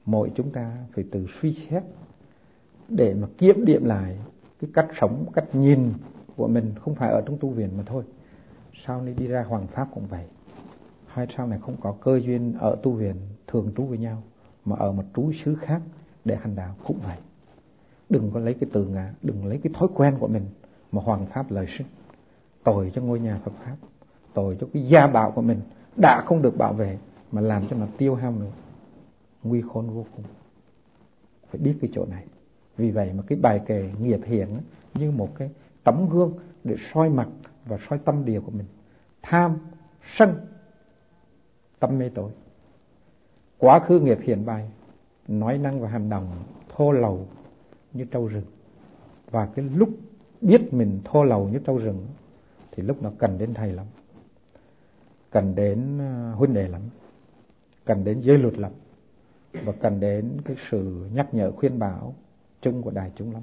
mỗi chúng ta phải tự suy xét để mà kiểm điểm lại cái cách sống, cách nhìn của mình, không phải ở trong tu viện mà thôi. Sau này đi ra Hoàng Pháp cũng vậy, hay sau này không có cơ duyên ở tu viện thường trú với nhau mà ở một trú xứ khác để hành đạo cũng vậy. Đừng có lấy cái tự ngã, đừng lấy cái thói quen của mình mà Hoàng Pháp lời sinh. Tội cho ngôi nhà Phật Pháp, tội cho cái gia bảo của mình đã không được bảo vệ mà làm cho nó tiêu hao nữa, nguy khốn vô cùng. Phải biết cái chỗ này. Vì vậy mà cái bài kệ nghiệp hiện như một cái tấm gương để soi mặt và soi tâm địa của mình. Tham, sân, tâm mê tối. Quá khứ nghiệp hiện bài, nói năng và hành động thô lậu như trâu rừng. Và cái lúc biết mình thô lậu như trâu rừng thì lúc nó cần đến thầy lắm, cần đến huynh đệ lắm, cần đến giới luật lắm, và cần đến cái sự nhắc nhở khuyên bảo chung của đại chúng lắm.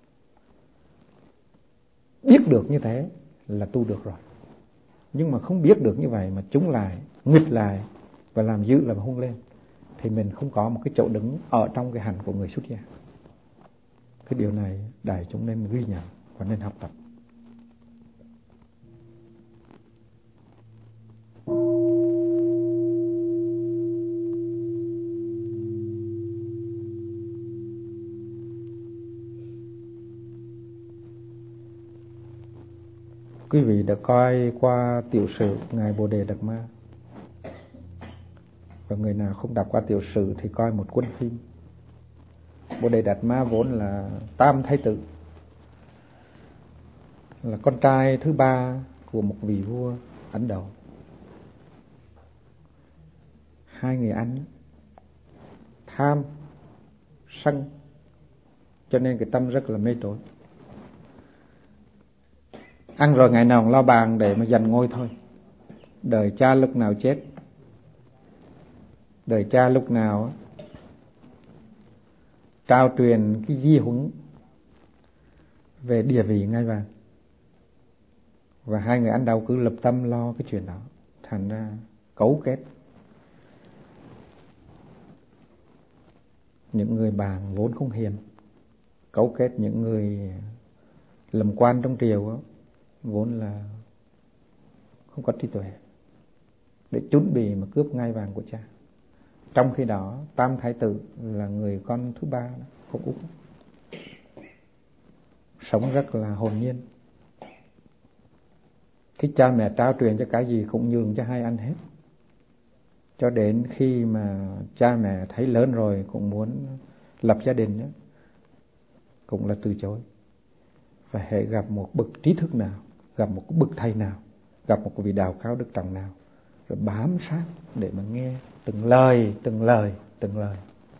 Biết được như thế là tu được rồi. Nhưng mà không biết được như vậy mà chúng lại, nghịch lại và làm dữ làm hung lên thì mình không có một cái chỗ đứng ở trong cái hành của người xuất gia. Cái điều này đại chúng nên ghi nhận và nên học tập. Quý vị đã coi qua tiểu sử Ngài Bồ Đề Đạt Ma, và người nào không đọc qua tiểu sử thì coi một cuốn phim. Bồ Đề Đạt Ma vốn là tam thái tử, là con trai thứ ba của một vị vua Ấn Độ. Hai người anh tham sân, cho nên cái tâm rất là mê tối. Ăn rồi ngày nào cũng lo bàn để mà giành ngôi thôi. Đời cha lúc nào chết, đời cha lúc nào trao truyền cái di huấn về địa vị ngai vàng, và hai người anh đâu cứ lập tâm lo cái chuyện đó, thành ra cấu kết những người bạn vốn không hiền, cấu kết những người làm quan trong triều đó, vốn là không có trí tuệ, để chuẩn bị mà cướp ngai vàng của cha. Trong khi đó tam thái tử là người con thứ ba của Úc, sống rất là hồn nhiên. Cái cha mẹ trao truyền cho cái gì cũng nhường cho hai anh hết, cho đến khi mà cha mẹ thấy lớn rồi cũng muốn lập gia đình đó, cũng là từ chối. Và hễ gặp một bậc trí thức nào, gặp một bậc thầy nào, gặp một vị đạo cao đức trọng nào, rồi bám sát để mà nghe từng lời, từng lời, từng lời,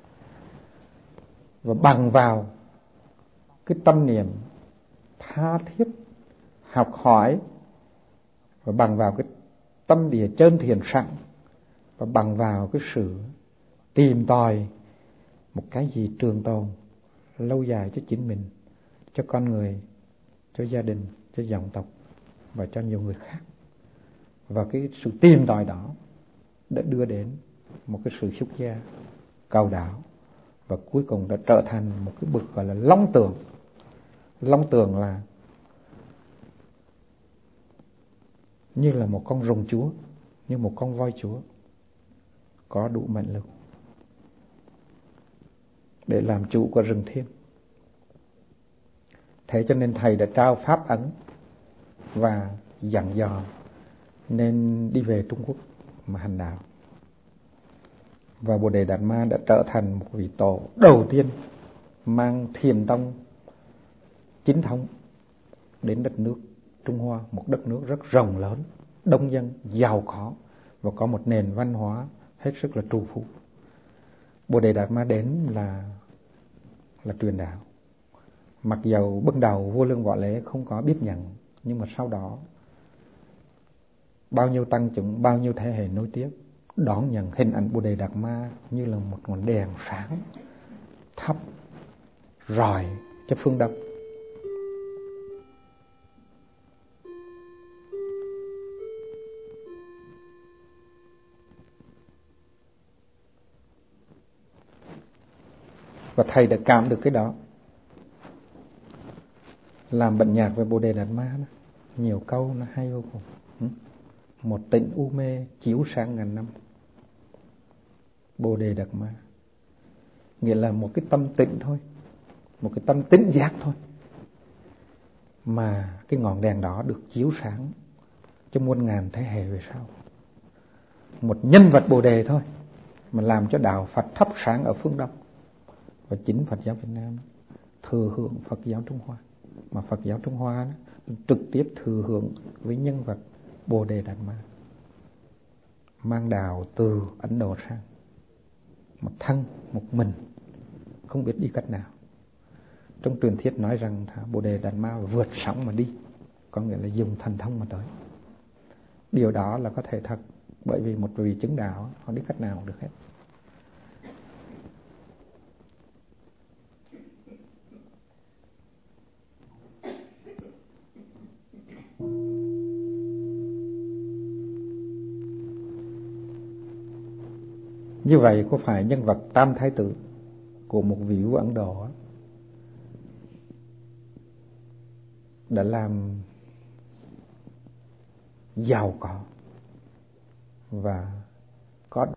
và bằng vào cái tâm niệm tha thiết học hỏi, và bằng vào cái tâm địa chân thiện sẵn, và bằng vào cái sự tìm tòi một cái gì trường tồn lâu dài cho chính mình, cho con người, cho gia đình, cho dòng tộc và cho nhiều người khác. Và cái sự tìm tòi đó đã đưa đến một cái sự xuất gia cao đạo, và cuối cùng đã trở thành một cái bậc gọi là long tượng. Long tượng là như là một con rồng chúa, như một con voi chúa, có đủ mệnh lực để làm chủ của rừng thiên. Thế cho nên thầy đã trao pháp ấn và dặn dò nên đi về Trung Quốc mà hành đạo. Và Bồ Đề Đạt Ma đã trở thành một vị tổ đầu tiên mang thiền tông chính thống đến đất nước Trung Hoa, một đất nước rất rộng lớn, đông dân, giàu có và có một nền văn hóa hết sức là trù phú. Bồ Đề Đạt Ma đến là truyền đạo. Mặc dầu bước đầu vua Lương Võ Lễ không có biết nhận, nhưng mà sau đó bao nhiêu tăng chúng, bao nhiêu thế hệ nối tiếp đón nhận hình ảnh Bồ Đề Đạt Ma như là một ngọn đèn sáng thắp rọi cho phương Đông. Và thầy đã cảm được cái đó. Làm bản nhạc về Bồ Đề Đạt Ma đó, nhiều câu nó hay vô cùng. Một tịnh u mê chiếu sáng ngàn năm, Bồ Đề Đạt Ma. Nghĩa là một cái tâm tịnh thôi, một cái tâm tĩnh giác thôi, mà cái ngọn đèn đó được chiếu sáng cho muôn ngàn thế hệ về sau. Một nhân vật Bồ Đề thôi mà làm cho đạo Phật thắp sáng ở phương Đông. Và chính Phật giáo Việt Nam thừa hưởng Phật giáo Trung Hoa. Mà Phật giáo Trung Hoa đó, trực tiếp thừa hưởng với nhân vật Bồ Đề Đạt Ma, mang đạo từ Ấn Độ sang, một thân một mình, không biết đi cách nào. Trong truyền thuyết nói rằng Bồ Đề Đạt Ma vượt sóng mà đi, có nghĩa là dùng thần thông mà tới. Điều đó là có thể thật, bởi vì một vị chứng đạo họ biết cách nào được hết. Như vậy có phải nhân vật Tam Thái Tử của một vị vua Ấn Độ đã làm giàu có và có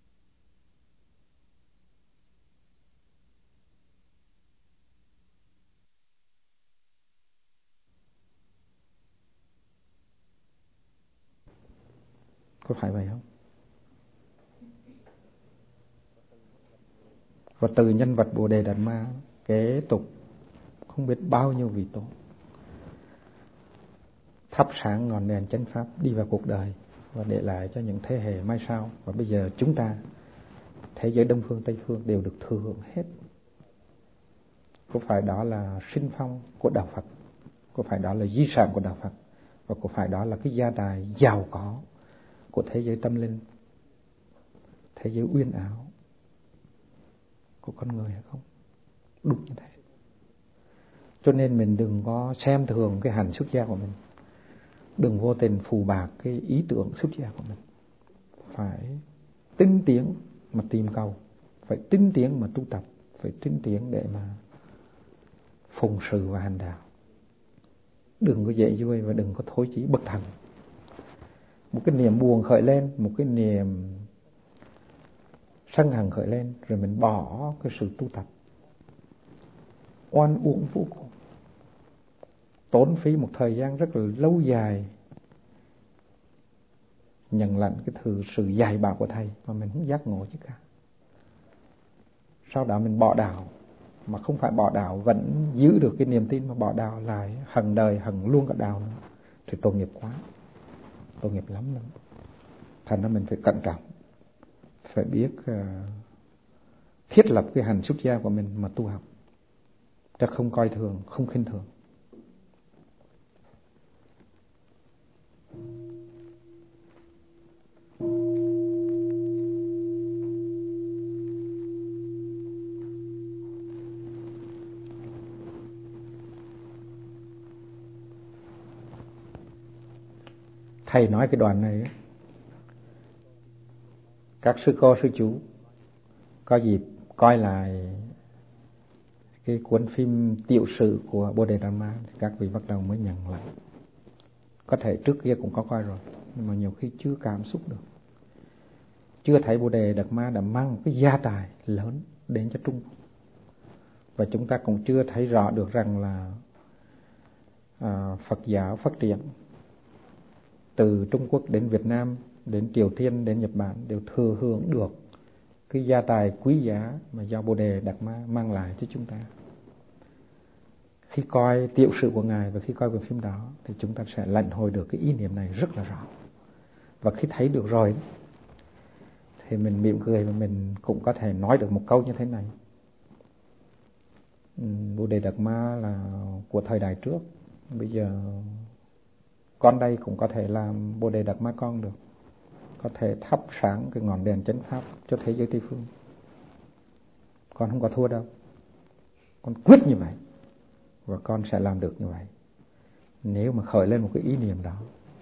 phải vậy không? Và từ nhân vật Bồ Đề Đạt Ma kế tục không biết bao nhiêu vị tổ thắp sáng ngọn đèn chánh pháp đi vào cuộc đời và để lại cho những thế hệ mai sau. Và bây giờ chúng ta, thế giới Đông phương Tây phương đều được thừa hưởng hết. Có phải đó là sinh phong của đạo Phật? Có phải đó là di sản của đạo Phật? Và có phải đó là cái gia tài giàu có của thế giới tâm linh, thế giới uyên ảo của con người hay không? Đúng như thế. Cho nên mình đừng có xem thường cái hành xuất gia của mình, đừng vô tình phù bạc cái ý tưởng xuất gia của mình. Phải tinh tiến mà tìm cầu, phải tinh tiến mà tu tập, phải tinh tiến để mà phụng sự và hành đạo. Đừng có dễ vui và đừng có thối chí bất thần. Một cái niềm buồn khởi lên, một cái niềm sân hận khởi lên, rồi mình bỏ cái sự tu tập, oan uổng vô cùng, tốn phí một thời gian rất là lâu dài, nhận lãnh cái sự dạy bảo của thầy mà mình không giác ngộ chứ cả. Sau đó mình bỏ đạo, mà không phải bỏ đạo vẫn giữ được cái niềm tin, mà bỏ đạo lại hằng đời hằng luôn cả đạo nữa, thì tội nghiệp quá, tội nghiệp lắm nữa. Thành ra mình phải cẩn trọng, phải biết thiết lập cái hành xuất gia của mình mà tu học, chứ không coi thường, không khinh thường. Thầy nói cái đoạn này, các sư cô sư chú có dịp coi lại cái cuốn phim tiểu sử của Bồ Đề Đạt Ma, các vị bắt đầu mới nhận lại. Có thể trước kia cũng có coi rồi, nhưng mà nhiều khi chưa cảm xúc được, chưa thấy Bồ Đề Đạt Ma đã mang một cái gia tài lớn đến cho Trung Quốc. Và chúng ta cũng chưa thấy rõ được rằng là Phật giáo phát triển từ Trung Quốc đến Việt Nam, đến Triều Tiên, đến Nhật Bản đều thừa hưởng được cái gia tài quý giá mà do Bồ Đề Đạt Ma mang lại cho chúng ta. Khi coi tiểu sử của Ngài và khi coi cái phim đó thì chúng ta sẽ lãnh hội được cái ý niệm này rất là rõ. Và khi thấy được rồi thì mình mỉm cười và mình cũng có thể nói được một câu như thế này: Bồ Đề Đạt Ma là của thời đại trước, bây giờ con đây cũng có thể làm Bồ Đề Đạt Ma con được, có thể thắp sáng cái ngọn đèn chánh pháp cho thế giới Tây phương. Con không có thua đâu, con quyết như vậy và con sẽ làm được như vậy. Nếu mà khởi lên một cái ý niệm đó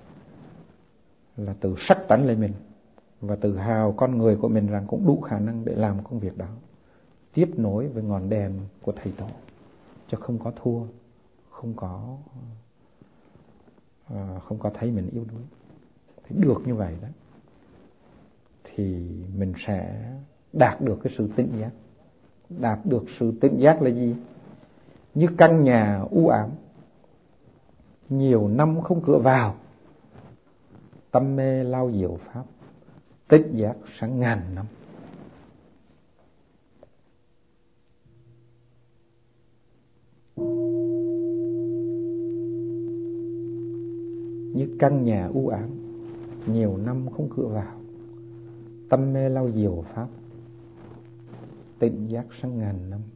là tự sắc tánh lên mình và tự hào con người của mình rằng cũng đủ khả năng để làm công việc đó, tiếp nối với ngọn đèn của thầy tổ, chứ không có thua, không có thấy mình yếu đuối. Thì được như vậy đó thì mình sẽ đạt được cái sự tỉnh giác. Đạt được sự tỉnh giác là gì? Như căn nhà u ám, nhiều năm không cửa vào, tâm mê lau diệu pháp, tỉnh giác sáng ngàn năm. Như căn nhà u ám, nhiều năm không cửa vào, tâm mê lau diệu pháp, tỉnh giác sáng ngàn năm.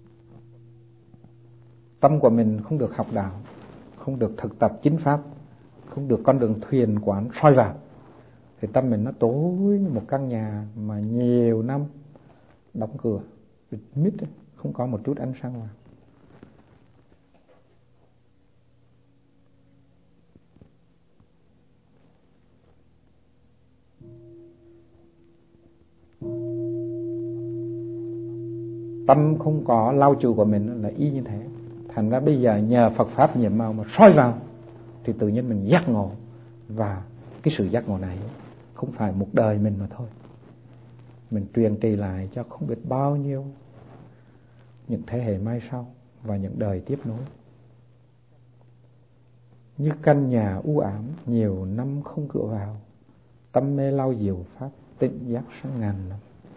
Tâm của mình không được học đạo, không được thực tập chính pháp, không được con đường thuyền quán soi vào, thì tâm mình nó tối như một căn nhà mà nhiều năm đóng cửa, mít, không có một chút ánh sáng vào. Tâm không có lau chùi của mình là y như thế. Thành ra bây giờ nhờ Phật Pháp nhiệm màu mà soi vào thì tự nhiên mình giác ngộ. Và cái sự giác ngộ này không phải một đời mình mà thôi, mình truyền trì lại cho không biết bao nhiêu những thế hệ mai sau và những đời tiếp nối. Như căn nhà u ám, nhiều năm không cửa vào, tâm mê lau diệu pháp, tỉnh giác sáng ngàn năm.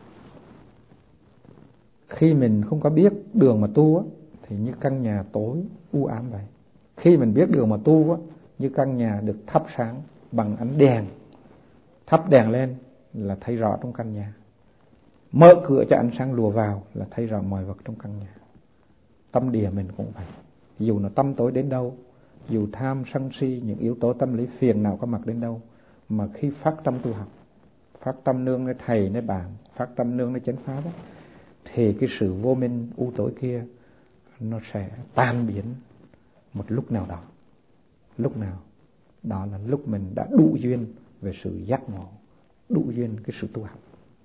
Khi mình không có biết đường mà tu á, thì như căn nhà tối u ám vậy. Khi mình biết đường mà tu á, như căn nhà được thắp sáng bằng ánh đèn. Thắp đèn lên là thấy rõ trong căn nhà, mở cửa cho ánh sáng lùa vào là thấy rõ mọi vật trong căn nhà. Tâm địa mình cũng vậy. Dù nó tâm tối đến đâu, dù tham sân si, những yếu tố tâm lý phiền nào có mặt đến đâu, mà khi phát tâm tu học, phát tâm nương nơi thầy nơi bạn, phát tâm nương nơi chánh pháp đó, thì cái sự vô minh u tối kia nó sẽ tan biến một lúc nào đó. Lúc nào? Đó là lúc mình đã đủ duyên về sự giác ngộ, đủ duyên cái sự tu học.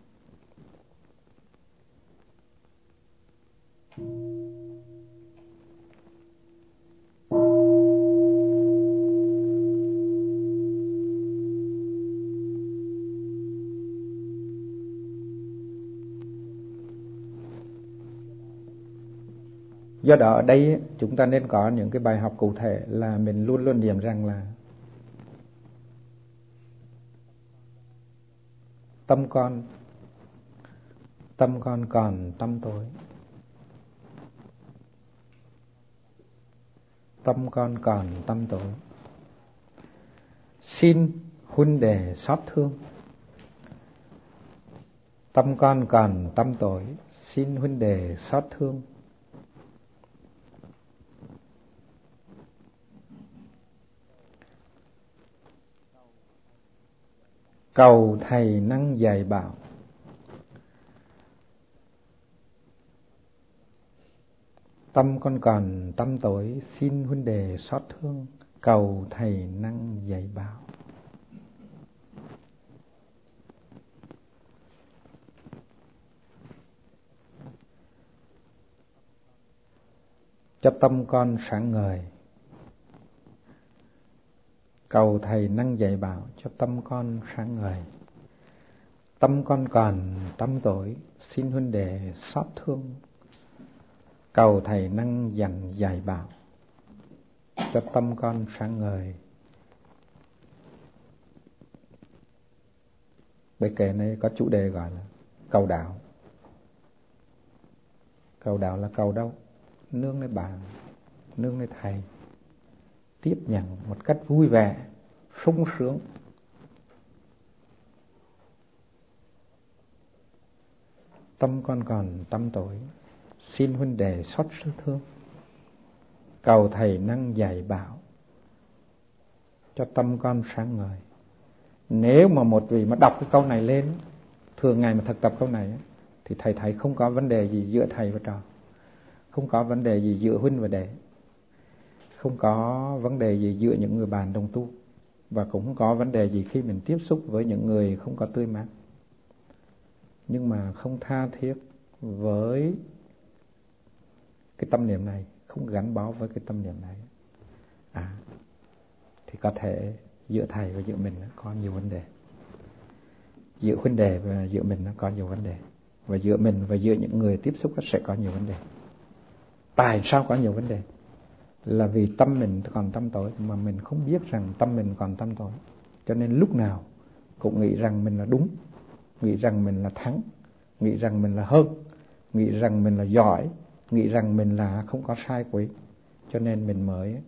Do đó ở đây chúng ta nên có những cái bài học cụ thể là mình luôn luôn niệm rằng là tâm con còn tâm tối, tâm con còn tâm tối, xin huynh đệ xót thương. Tâm con còn tâm tối, xin huynh đệ xót thương. Cầu thầy năng dạy bảo. Tâm con còn tâm tối, xin huynh đệ xót thương. Cầu thầy năng dạy bảo. Cho tâm con sáng ngời. Cầu thầy năng dạy bảo cho tâm con sáng ngời. Tâm con còn tâm tối, xin huynh đệ xót thương. Cầu thầy năng dạy bảo cho tâm con sáng ngời. Bài kệ này có chủ đề gọi là cầu đạo. Cầu đạo là cầu đâu? Nương nơi bạn, nương nơi thầy, tiếp nhận một cách vui vẻ, sung sướng. Tâm con còn tâm tối, xin huynh đệ xót thương. Cầu thầy năng dạy bảo cho tâm con sáng ngời. Nếu mà một vị mà đọc cái câu này lên, thường ngày mà thực tập câu này, thì thầy thấy không có vấn đề gì giữa thầy và trò, không có vấn đề gì giữa huynh và đệ, không có vấn đề gì giữa những người bạn đồng tu, và cũng không có vấn đề gì khi mình tiếp xúc với những người không có tươi mát. Nhưng mà không tha thiết, với cái tâm niệm này, không gắn bó với cái tâm niệm này, thì có thể giữa thầy và giữa mình có nhiều vấn đề, giữa huynh đệ và giữa mình nó có nhiều vấn đề, và giữa mình và giữa những người tiếp xúc sẽ có nhiều vấn đề. Tại sao có nhiều vấn đề? Là vì tâm mình còn tăm tối, mà mình không biết rằng tâm mình còn tăm tối, cho nên lúc nào cũng nghĩ rằng mình là đúng, nghĩ rằng mình là thắng, nghĩ rằng mình là hơn, nghĩ rằng mình là giỏi, nghĩ rằng mình là không có sai quấy, cho nên mình mới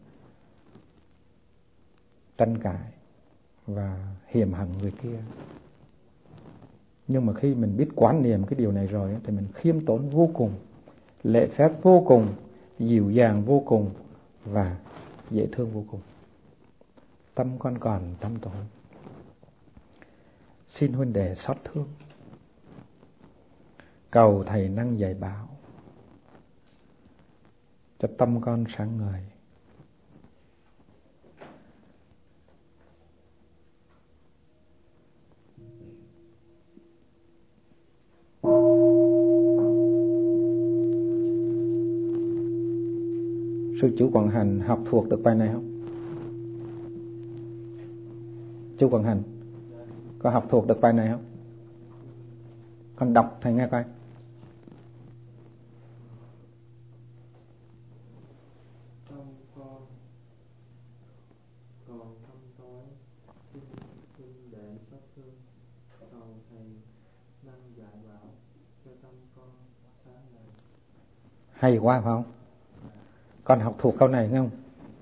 tranh cãi và hiềm hận người kia. Nhưng mà khi mình biết quán niệm cái điều này rồi thì mình khiêm tốn vô cùng, lễ phép vô cùng, dịu dàng vô cùng và dễ thương vô cùng. Tâm con còn tăm tối, xin huynh đệ xót thương, cầu thầy năng dạy bảo cho tâm con sáng ngời. Sư chú Quảng Hành học thuộc được bài này không? Chú Quảng Hành có học thuộc được bài này không? Con đọc thầy nghe coi. Hay quá phải không? Con học thuộc câu này nghe không?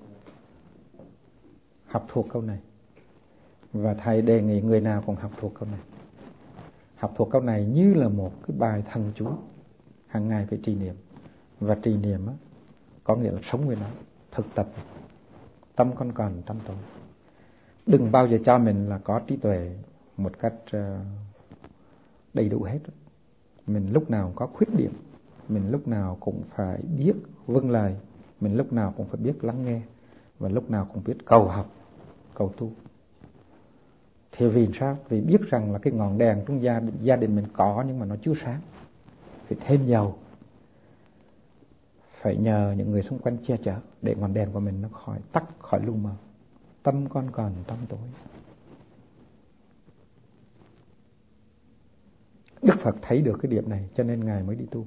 Học thuộc câu này. Và thầy đề nghị người nào cũng học thuộc câu này. Học thuộc câu này như là một cái bài thần chú, hàng ngày phải trì niệm. Và trì niệm có nghĩa là sống với nó, thực tập. Tâm con còn tăm tối. Đừng bao giờ cho mình là có trí tuệ một cách đầy đủ hết. Mình lúc nào có khuyết điểm, mình lúc nào cũng phải biết vâng lời, mình lúc nào cũng phải biết lắng nghe, và lúc nào cũng biết cầu học, cầu tu. Thì vì sao? Vì biết rằng là cái ngọn đèn trong gia đình mình có nhưng mà nó chưa sáng, phải thêm dầu, phải nhờ những người xung quanh che chở để ngọn đèn của mình nó khỏi tắt, khỏi lu mờ. Tâm con còn tăm tối. Đức Phật thấy được cái điểm này cho nên Ngài mới đi tu.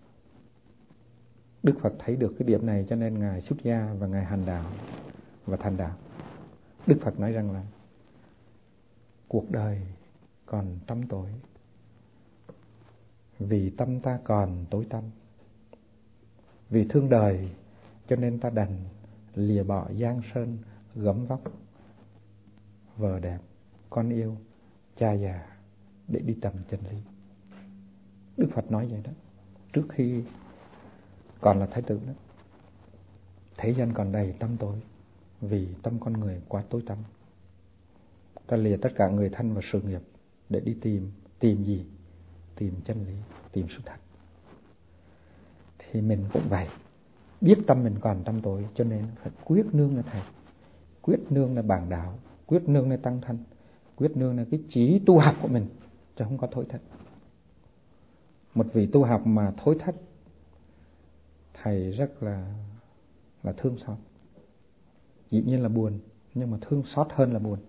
Đức Phật thấy được cái điểm này cho nên Ngài xuất gia và Ngài hành đạo và thành đạo. Đức Phật nói rằng là cuộc đời còn tăm tối vì tâm ta còn tối tăm. Vì thương đời cho nên ta đành lìa bỏ giang sơn gấm vóc, vợ đẹp, con yêu, cha già để đi tầm chân lý. Đức Phật nói vậy đó, trước khi còn là thái tử đó. Thế gian còn đầy tăm tối vì tâm con người quá tối tăm. Ta lìa tất cả người thân và sự nghiệp để đi tìm gì? Tìm chân lý, tìm sự thật. Thì mình cũng vậy, biết tâm mình còn tăm tối cho nên phải quyết nương là thầy, quyết nương là bảng đạo, quyết nương là tăng thân, quyết nương là cái chí tu học của mình, chứ không có thối thất. Một vị tu học mà thối thất, thầy rất là thương xót. Dĩ nhiên là buồn, nhưng mà thương xót hơn là buồn.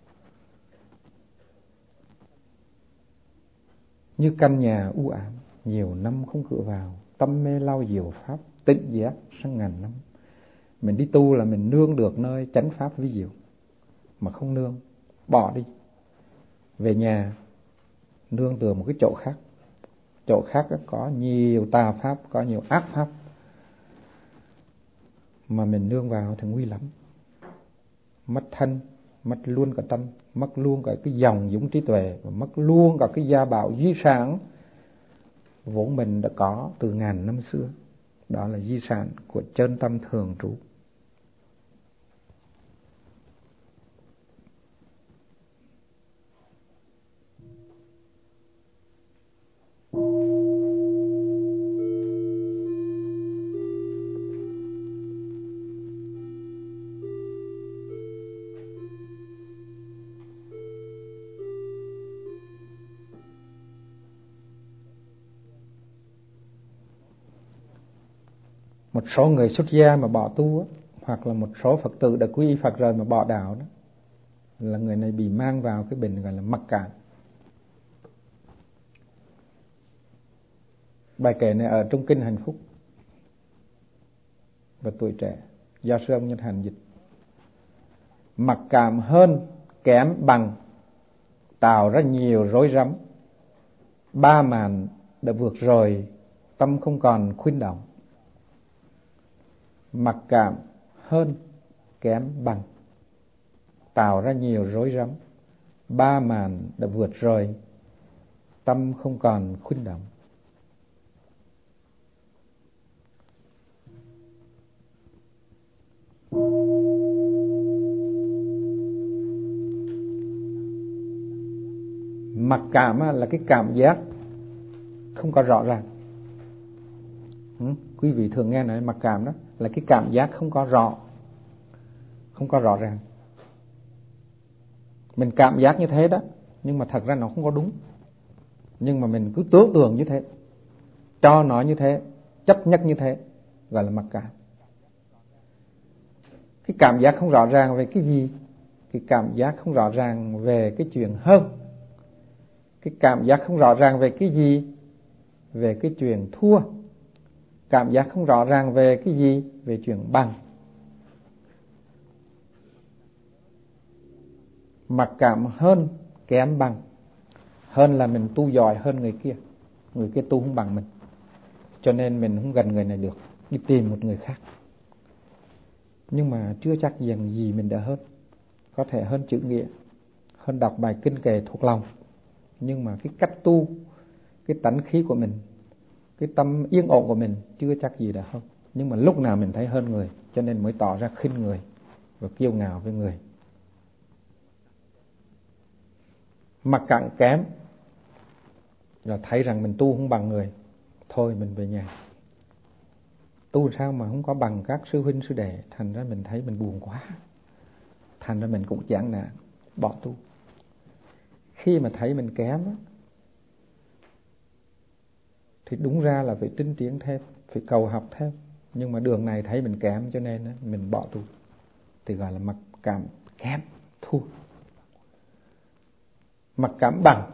Như căn nhà u ám, nhiều năm không cửa vào, tâm mê lau diệu pháp, tịnh giác sang ngàn năm. Mình đi tu là mình nương được nơi chánh pháp vi diệu, mà không nương, bỏ đi. Về nhà, nương từ một cái chỗ khác. Chỗ khác có nhiều tà pháp, có nhiều ác pháp, mà mình nương vào thì nguy lắm. Mất thân, mất luôn cả tâm, mất luôn cả cái dòng dũng trí tuệ, và mất luôn cả cái gia bảo di sản vốn mình đã có từ ngàn năm xưa. Đó là di sản của chân tâm thường trú. Một số người xuất gia mà bỏ tu á, hoặc là một số Phật tử đã quy y Phật rồi mà bỏ đạo đó, là người này bị mang vào cái bệnh gọi là mặc cảm. Bài kệ này ở trong kinh Hạnh Phúc và Tuổi Trẻ do sư ông Nhân Hạnh dịch. Mặc cảm hơn kém bằng, tạo ra nhiều rối rắm, ba màn đã vượt rồi, tâm không còn khuynh động. Mặc cảm hơn kém bằng, tạo ra nhiều rối rắm, ba màn đã vượt rồi, tâm không còn khuynh động. Mặc cảm là cái cảm giác không có rõ ràng. Quý vị thường nghe nói mặc cảm đó là cái cảm giác không có rõ ràng. Mình cảm giác như thế đó, nhưng mà thật ra nó không có đúng. Nhưng mà mình cứ tưởng tượng như thế, cho nó như thế, chấp nhất như thế, gọi là mặc cảm. Cái cảm giác không rõ ràng về cái gì? Cái cảm giác không rõ ràng về cái chuyện hơn. Cái cảm giác không rõ ràng về cái gì? Về cái chuyện thua. Cảm giác không rõ ràng về cái gì? Về chuyện bằng. Mặc cảm hơn kém bằng. Hơn là mình tu giỏi hơn người kia, người kia tu không bằng mình, cho nên mình không gần người này được, đi tìm một người khác. Nhưng mà chưa chắc rằng gì mình đã hơn. Có thể hơn chữ nghĩa, hơn đọc bài kinh kệ thuộc lòng, nhưng mà cái cách tu, cái tánh khí của mình, cái tâm yên ổn của mình chưa chắc gì đã hơn. Nhưng mà lúc nào mình thấy hơn người, cho nên mới tỏ ra khinh người và kiêu ngạo với người. Mặc cảm kém là thấy rằng mình tu không bằng người, thôi mình về nhà. Tu sao mà không có bằng các sư huynh sư đệ, thành ra mình thấy mình buồn quá, thành ra mình cũng chán nản, bỏ tu. Khi mà thấy mình kém thì đúng ra là phải tinh tiến thêm, phải cầu học thêm. Nhưng mà đường này thấy mình kém cho nên mình bỏ tu, thì gọi là mặc cảm kém, thua. Mặc cảm bằng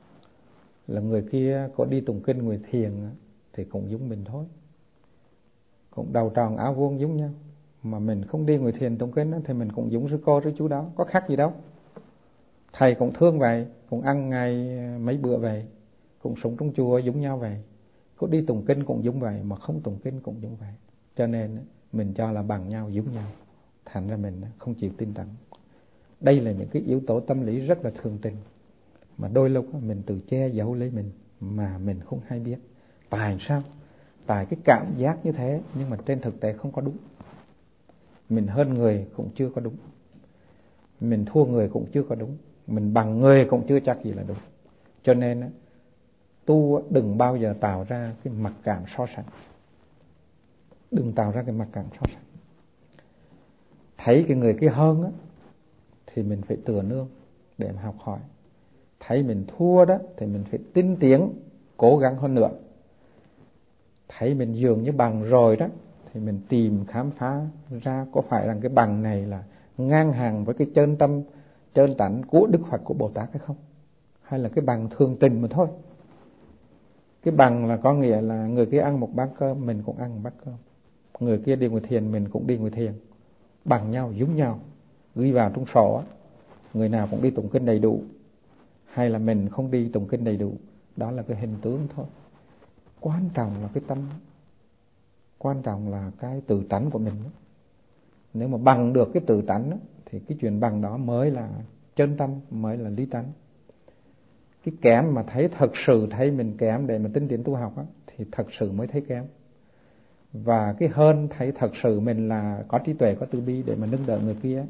là người kia có đi tụng kinh ngồi thiền thì cũng giống mình thôi, cũng đầu tròn áo vuông giống nhau. Mà mình không đi ngồi thiền tụng kinh thì mình cũng giống sư cô sư chú đó, có khác gì đâu. Thầy cũng thương vậy, cũng ăn ngày mấy bữa vậy, cũng sống trong chùa giống nhau vậy, có đi tụng kinh cũng giống vậy, mà không tụng kinh cũng giống vậy. Cho nên mình cho là bằng nhau, giống nhau, thành ra mình không chịu tin tưởng. Đây là những cái yếu tố tâm lý rất là thường tình, mà đôi lúc mình tự che giấu lấy mình mà mình không hay biết. Tại sao? Tại cái cảm giác như thế, nhưng mà trên thực tế không có đúng. Mình hơn người cũng chưa có đúng, mình thua người cũng chưa có đúng, mình bằng người cũng chưa chắc gì là đúng. Cho nên tu đừng bao giờ tạo ra cái mặc cảm so sánh. Đừng tạo ra cái mặc cảm so sánh. Thấy cái người kia hơn thì mình phải tựa nương để mà học hỏi. Thấy mình thua đó thì mình phải tinh tiến, cố gắng hơn nữa. Thấy mình dường như bằng rồi đó thì mình tìm khám phá ra có phải rằng cái bằng này là ngang hàng với cái chân tâm, chân tánh của Đức Phật, của Bồ Tát hay không, hay là cái bằng thường tình mà thôi. Cái bằng là có nghĩa là người kia ăn một bát cơm, mình cũng ăn một bát cơm. Người kia đi ngồi thiền, mình cũng đi ngồi thiền, bằng nhau, giống nhau. Ghi vào trong sổ, người nào cũng đi tụng kinh đầy đủ, hay là mình không đi tụng kinh đầy đủ, đó là cái hình tướng thôi. Quan trọng là cái tâm, quan trọng là cái tự tánh của mình. Nếu mà bằng được cái tự tánh thì cái chuyện bằng đó mới là chân tâm, mới là lý tánh. Cái kém mà thấy thật sự thấy mình kém để mà tinh tiến tu học thì thật sự mới thấy kém. Và cái hơn thấy thật sự mình là có trí tuệ, có từ bi để mà nâng đỡ người kia,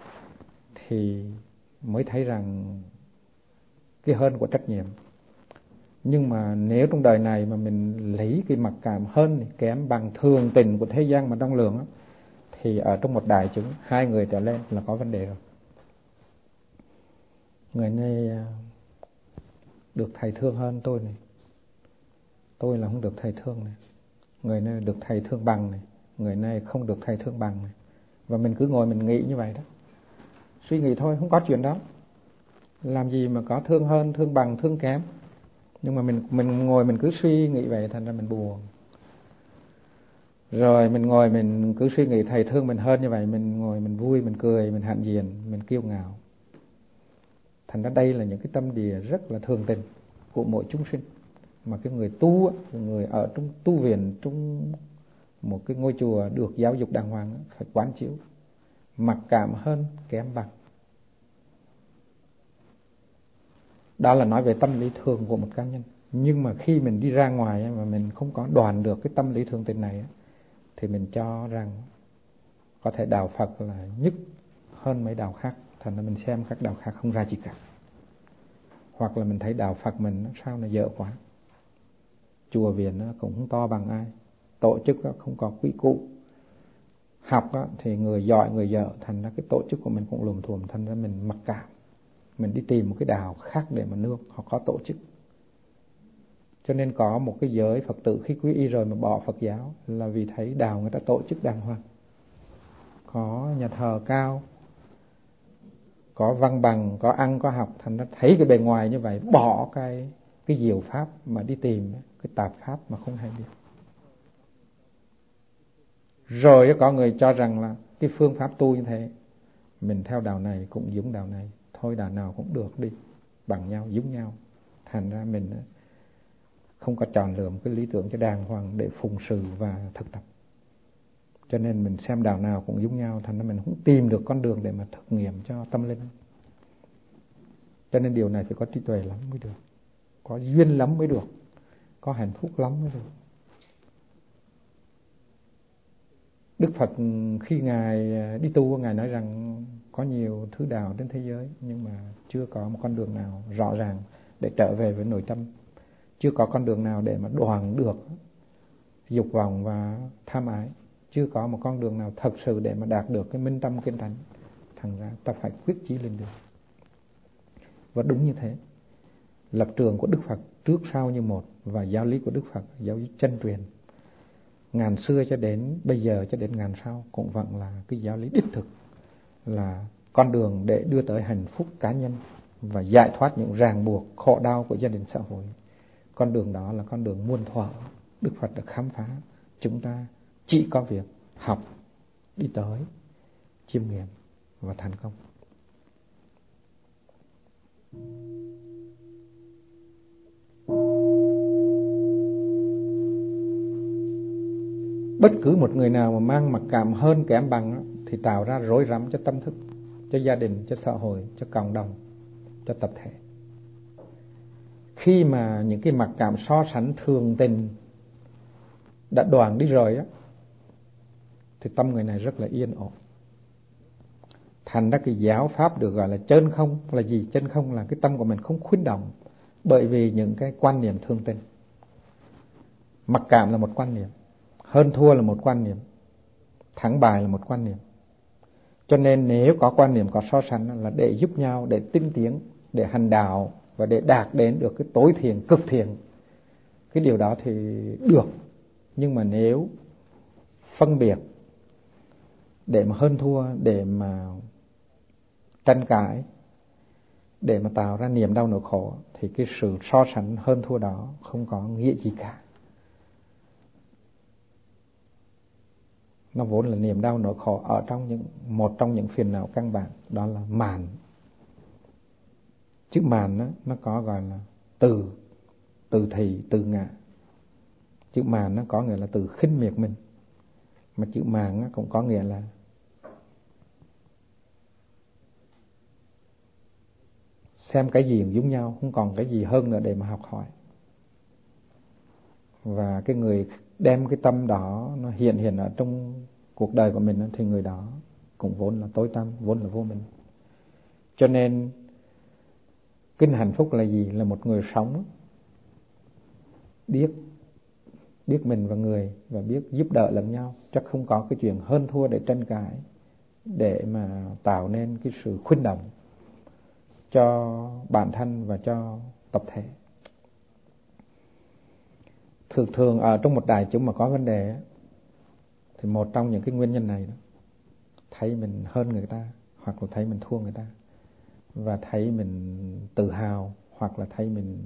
thì mới thấy rằng cái hơn của trách nhiệm. Nhưng mà nếu trong đời này mà mình lấy cái mặc cảm hơn kém bằng thường tình của thế gian mà đong lường thì ở trong một đại chúng, hai người trở lên là có vấn đề rồi. Người này được thầy thương hơn tôi này, tôi là không được thầy thương này. Người này được thầy thương bằng này, người này không được thầy thương bằng này. Và mình cứ ngồi mình nghĩ như vậy đó, suy nghĩ thôi, không có chuyện đó. Làm gì mà có thương hơn, thương bằng, thương kém. Nhưng mà mình ngồi mình cứ suy nghĩ vậy, thành ra mình buồn. Rồi mình ngồi mình cứ suy nghĩ thầy thương mình hơn như vậy, mình ngồi mình vui, mình cười, mình hãnh diện, mình kiêu ngạo. Thành ra đây là những cái tâm địa rất là thường tình của mỗi chúng sinh. Mà cái người tu, người ở trong tu viện, trong một cái ngôi chùa được giáo dục đàng hoàng, phải quán chiếu mặc cảm hơn kém bằng. Đó là nói về tâm lý thường của một cá nhân. Nhưng mà khi mình đi ra ngoài mà mình không có đoàn được cái tâm lý thường tình này, thì mình cho rằng có thể đạo Phật là nhất hơn mấy đạo khác. Thành ra mình xem các đạo khác không ra gì cả. Hoặc là mình thấy đạo Phật mình sao nó dở quá, chùa viện nó cũng không to bằng ai, tổ chức không có quy củ, học thì người giỏi người dở, thành ra cái tổ chức của mình cũng lùm thùm. Thành ra mình mặc cảm, mình đi tìm một cái đạo khác để mà nương, họ có tổ chức. Cho nên có một cái giới Phật tử khi quy y rồi mà bỏ Phật giáo là vì thấy đạo người ta tổ chức đàng hoàng, có nhà thờ cao, có văn bằng, có ăn, có học. Thành ra thấy cái bề ngoài như vậy, bỏ cái diệu pháp mà đi tìm cái tạp pháp mà không hay biết. Rồi có người cho rằng là cái phương pháp tu như thế, mình theo đạo này cũng giống đạo này, thôi đạo nào cũng được đi, bằng nhau, giống nhau. Thành ra mình không có chọn lựa một cái lý tưởng cho đàng hoàng để phụng sự và thực tập. Cho nên mình xem đạo nào cũng giống nhau, thành ra mình không tìm được con đường để mà thực nghiệm cho tâm linh. Cho nên điều này phải có trí tuệ lắm mới được, có duyên lắm mới được, có hạnh phúc lắm mới được. Đức Phật khi Ngài đi tu, Ngài nói rằng có nhiều thứ đạo trên thế giới, nhưng mà chưa có một con đường nào rõ ràng để trở về với nội tâm. Chưa có con đường nào để mà đoạn được dục vọng và tham ái. Chưa có một con đường nào thật sự để mà đạt được cái minh tâm kiên tánh. Thành ra ta phải quyết chí lên đường. Và đúng như thế, lập trường của Đức Phật trước sau như một, và giáo lý của Đức Phật, giáo lý chân truyền, ngàn xưa cho đến bây giờ, cho đến ngàn sau cũng vẫn là cái giáo lý đích thực, là con đường để đưa tới hạnh phúc cá nhân và giải thoát những ràng buộc khổ đau của gia đình xã hội. Con đường đó là con đường muôn thuở, Đức Phật đã khám phá. Chúng ta chỉ có việc học, đi tới, chiêm nghiệm và thành công. Bất cứ một người nào mà mang mặc cảm hơn kém bằng thì tạo ra rối rắm cho tâm thức, cho gia đình, cho xã hội, cho cộng đồng, cho tập thể. Khi mà những cái mặc cảm so sánh thường tình đã đoạn đi rồi thì tâm người này rất là yên ổn. Thành ra cái giáo pháp được gọi là chân không là gì? Chân không là cái tâm của mình không khuynh động bởi vì những cái quan niệm thường tình. Mặc cảm là một quan niệm, hơn thua là một quan niệm, thắng bại là một quan niệm. Cho nên nếu có quan niệm, có so sánh là để giúp nhau, để tinh tiến, để hành đạo và để đạt đến được cái tối thiện, cực thiện, cái điều đó thì được. Nhưng mà nếu phân biệt để mà hơn thua, để mà tranh cãi, để mà tạo ra niềm đau nỗi khổ, thì cái sự so sánh hơn thua đó không có nghĩa gì cả. Nó vốn là niềm đau nỗi khổ ở trong một trong những phiền não căn bản, đó là mạn. Chữ mạn nó có gọi là từ thị, từ ngã. Chữ mạn nó có nghĩa là từ khinh miệt mình, mà chữ mạn cũng có nghĩa là xem cái gì cũng giống nhau, không còn cái gì hơn nữa để mà học hỏi. Và cái người đem cái tâm đó nó hiện ở trong cuộc đời của mình thì người đó cũng vốn là tối tăm, vốn là vô minh. Cho nên kinh hạnh phúc là gì? Là một người sống biết mình và người, và biết giúp đỡ lẫn nhau, chắc không có cái chuyện hơn thua để tranh cãi, để mà tạo nên cái sự khuynh động cho bản thân và cho tập thể. Thường ở trong một đại chúng mà có vấn đề Thì một trong những cái nguyên nhân này đó, thấy mình hơn người ta hoặc là thấy mình thua người ta, và thấy mình tự hào hoặc là thấy mình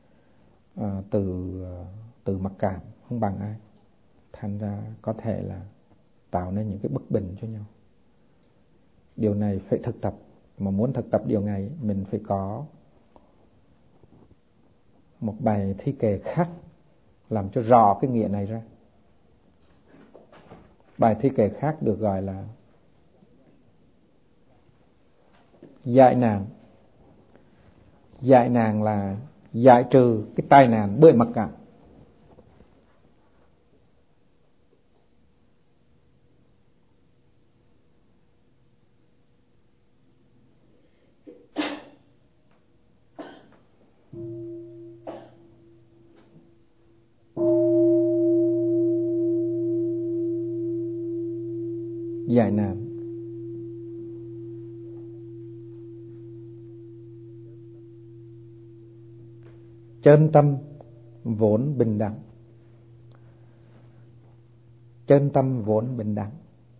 tự mặc cảm không bằng ai, thành ra có thể là tạo nên những cái bất bình cho nhau. Điều này phải thực tập, mà muốn thực tập điều này mình phải có một bài thi kệ khác làm cho rõ cái nghĩa này ra. Bài thi kệ khác được gọi là giải nạn. Giải nạn là giải trừ cái tai nạn bởi mặc cảm. Giải nạn. Chân tâm vốn bình đẳng. Chân tâm vốn bình đẳng.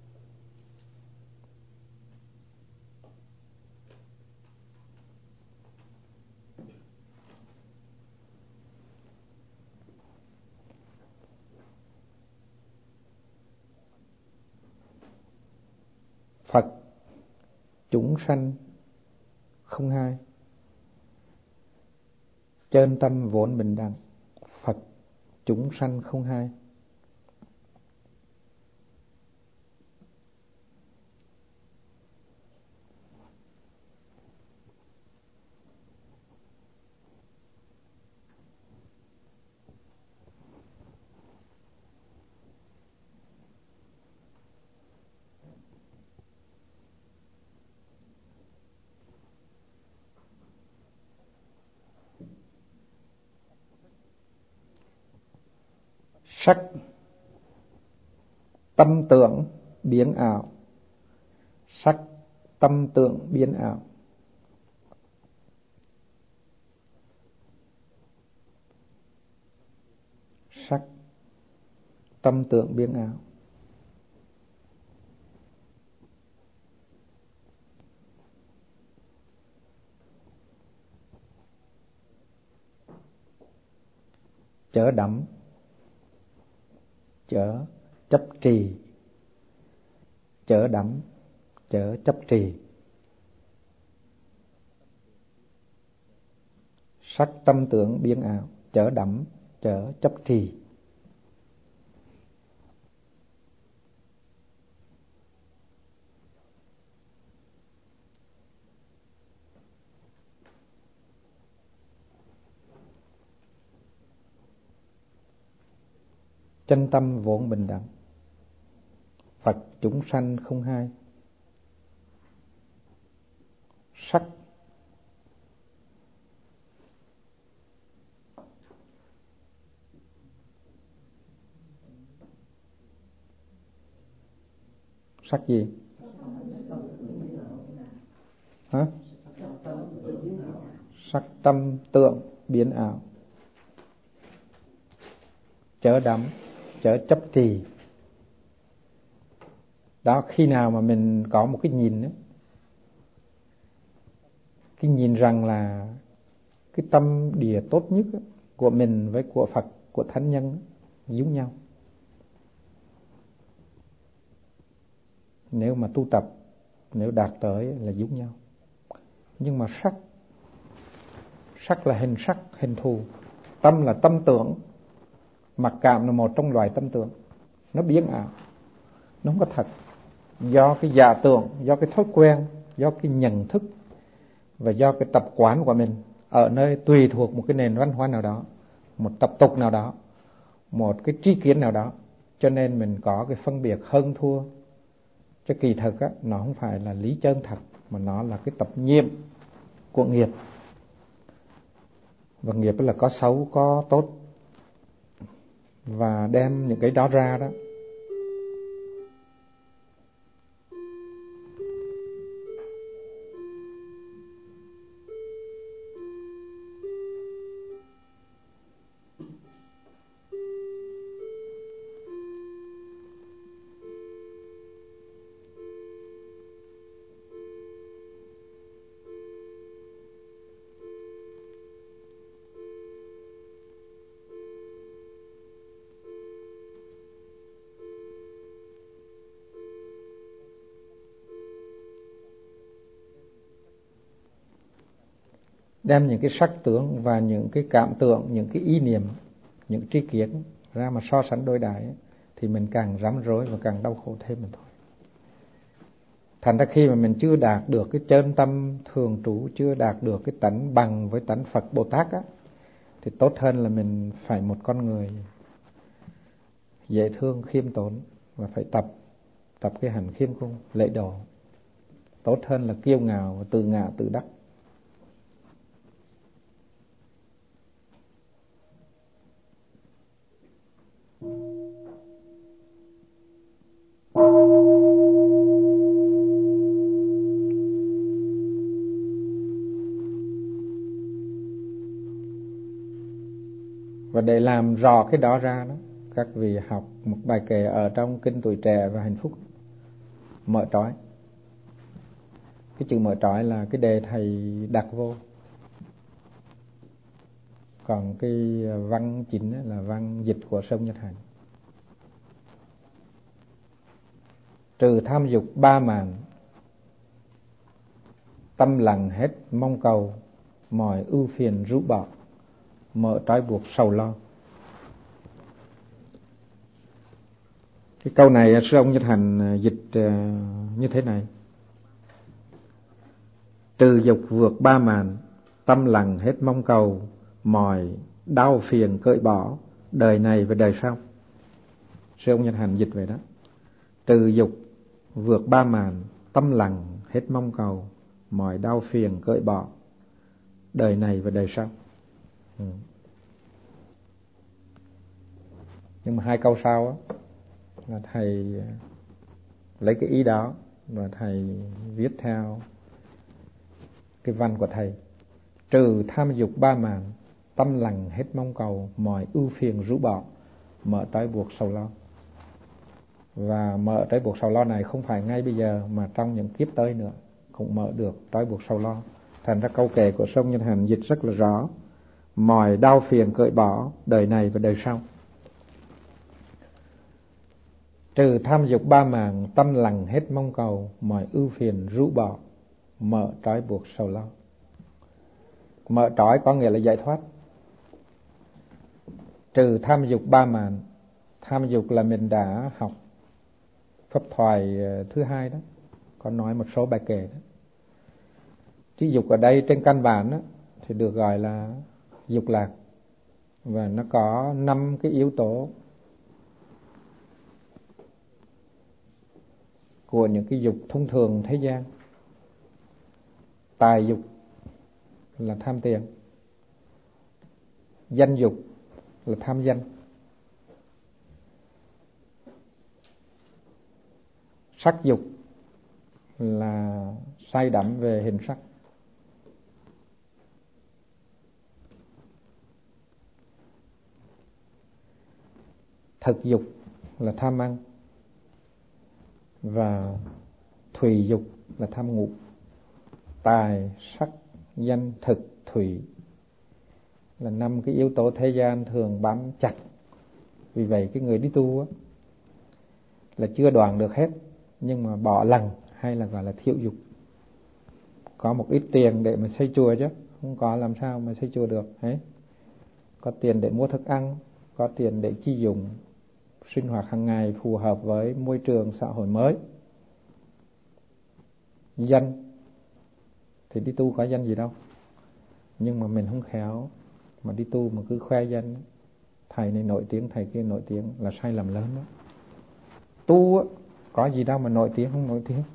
Phật chúng sanh không hai. Chân tâm vốn bình đẳng. Phật chúng sanh không hai. Sắc tâm tưởng biến ảo. Sắc tâm tưởng biến ảo. Sắc tâm tưởng biến ảo. Chớ đắm, chớ chấp trì. Chớ đắm, chớ chấp trì. Sắc tâm tưởng biến ảo. Chớ đắm, chớ chấp trì. Chân tâm vốn bình đẳng. Phật chúng sanh không hai. Sắc sắc gì? Hả? Sắc tâm tưởng biến ảo. Chớ đắm, chớ chấp trì. Đó, khi nào mà mình có một cái nhìn đó, cái nhìn rằng là cái tâm địa tốt nhất của mình với của Phật, của thánh nhân giống nhau. Nếu mà tu tập, nếu đạt tới là giống nhau. Nhưng mà sắc là hình sắc, hình thù. Tâm là tâm tưởng. Mặc cảm là một trong loại tâm tưởng. Nó biến ảo, nó không có thật. Do cái giả tưởng, do cái thói quen, do cái nhận thức và do cái tập quán của mình ở nơi tùy thuộc một cái nền văn hóa nào đó, một tập tục nào đó, một cái tri kiến nào đó, cho nên mình có cái phân biệt hơn thua. Chứ kỳ thực á, nó không phải là lý chân thật, mà nó là cái tập nhiễm của nghiệp. Và nghiệp là có xấu có tốt, và đem những cái đó ra đó đem những cái sắc tướng và những cái cảm tưởng, những cái ý niệm, những tri kiến ra mà so sánh đối đãi thì mình càng rắm rối và càng đau khổ thêm mà thôi. Thành ra khi mà mình chưa đạt được cái chân tâm thường trú, chưa đạt được cái tánh bằng với tánh Phật Bồ Tát á, thì tốt hơn là mình phải một con người dễ thương, khiêm tốn và phải tập cái hành khiêm cung, lễ độ. Tốt hơn là kiêu ngạo và tự ngạo tự đắc. Và để làm rõ cái đó ra đó, các vị học một bài kệ ở trong Kinh Tuổi Trẻ và Hạnh Phúc, mở trói. Cái chữ mở trói là cái đề thầy đặt vô. Còn cái văn chính là văn dịch của Sông Nhật Hạnh. Trừ tham dục ba màn, tâm lặng hết mong cầu, mọi ưu phiền rũ bỏ, mở trói buộc sầu lo. Cái câu này sư ông Nhật Hạnh dịch như thế này: trừ dục vượt ba màn, tâm lặng hết mong cầu, mọi đau phiền cởi bỏ, đời này và đời sau. Sư ông Nhật Hạnh dịch vậy đó. Trừ dục vượt ba màn, tâm lặng hết mong cầu, mọi đau phiền cởi bỏ, đời này và đời sau. Nhưng mà hai câu sau á, là thầy lấy cái ý đó và thầy viết theo cái văn của thầy: trừ tham dục ba màn, tâm lặng hết mong cầu, mọi ưu phiền rũ bỏ, mở trói buộc sầu lo. Và mở trói buộc sầu lo này không phải ngay bây giờ mà trong những kiếp tới nữa cũng mở được trói buộc sầu lo. Thành ra câu kệ của Sông Nhật Hạnh dịch rất là rõ: mọi đau phiền cởi bỏ, đời này và đời sau. Trừ tham dục ba màn, tâm lặng hết mong cầu, mọi ưu phiền rũ bỏ, mở trói buộc sầu lo. Mở trói có nghĩa là giải thoát. Trừ tham dục ba màn. Tham dục là mình đã học pháp thoại thứ hai đó, có nói một số bài kệ đó. Cái dục ở đây trên căn bản đó, thì được gọi là dục lạc. Và nó có 5 cái yếu tố của những cái dục thông thường thế gian. Tài dục là tham tiền, danh dục là tham danh, sắc dục là say đắm về hình sắc, thực dục là tham ăn, và thùy dục là tham ngủ. Tài, sắc, danh, thực, thùy là 5 cái yếu tố thế gian thường bám chặt. Vì vậy cái người đi tu á, là chưa đoạn được hết, nhưng mà bỏ lần hay là gọi là thiếu dục. Có một ít tiền để mà xây chùa chứ, không có làm sao mà xây chùa được. Có tiền để mua thức ăn, có tiền để chi dùng sinh hoạt hàng ngày phù hợp với môi trường xã hội mới. Danh thì đi tu có danh gì đâu, nhưng mà mình không khéo mà đi tu mà cứ khoe danh, thầy này nổi tiếng, thầy kia nổi tiếng, là sai lầm lớn đó. Tu á, có gì đâu mà nổi tiếng không nổi tiếng.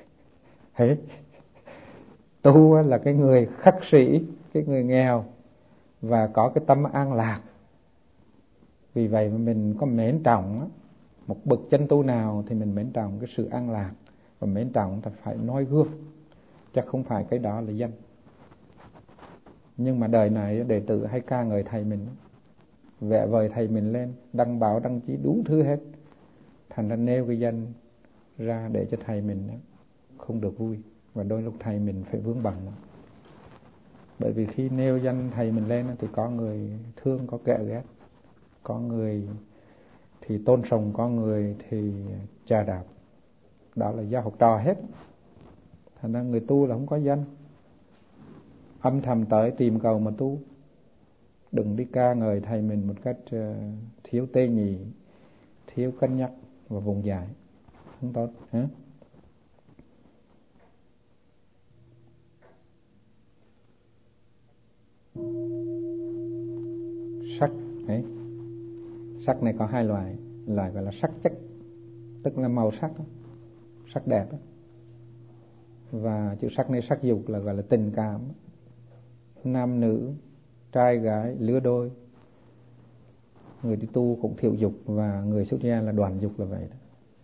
Tu á, là cái người khất sĩ, cái người nghèo và có cái tâm an lạc. Vì vậy mà mình có mến trọng á, một bậc chân tu nào thì mình mến trọng cái sự an lạc, và mến trọng là phải noi gương, chắc không phải cái đó là danh. Nhưng mà đời này đệ tử hay ca ngợi thầy mình, vẽ vời thầy mình lên, đăng báo đăng chí đủ thứ hết. Thành ra nêu cái danh ra để cho thầy mình không được vui, và đôi lúc thầy mình phải vướng bận. Bởi vì khi nêu danh thầy mình lên thì có người thương, có kẻ ghét, có người thì tôn sùng, có người thì chà đạp. Đó là do học trò hết. Thành ra người tu là không có danh. âm thầm tới tìm cầu mà tu. Đừng đi ca ngợi thầy mình một cách thiếu tế nhị, thiếu cân nhắc và vùng dại, không tốt. Sắc ấy. Sắc này có hai loại gọi là sắc chất, tức là màu sắc, sắc đẹp. Và chữ sắc này sắc dục là gọi là tình cảm, nam nữ, trai gái, lứa đôi. Người đi tu cũng thiểu dục và người xuất gia là đoàn dục là vậy đó.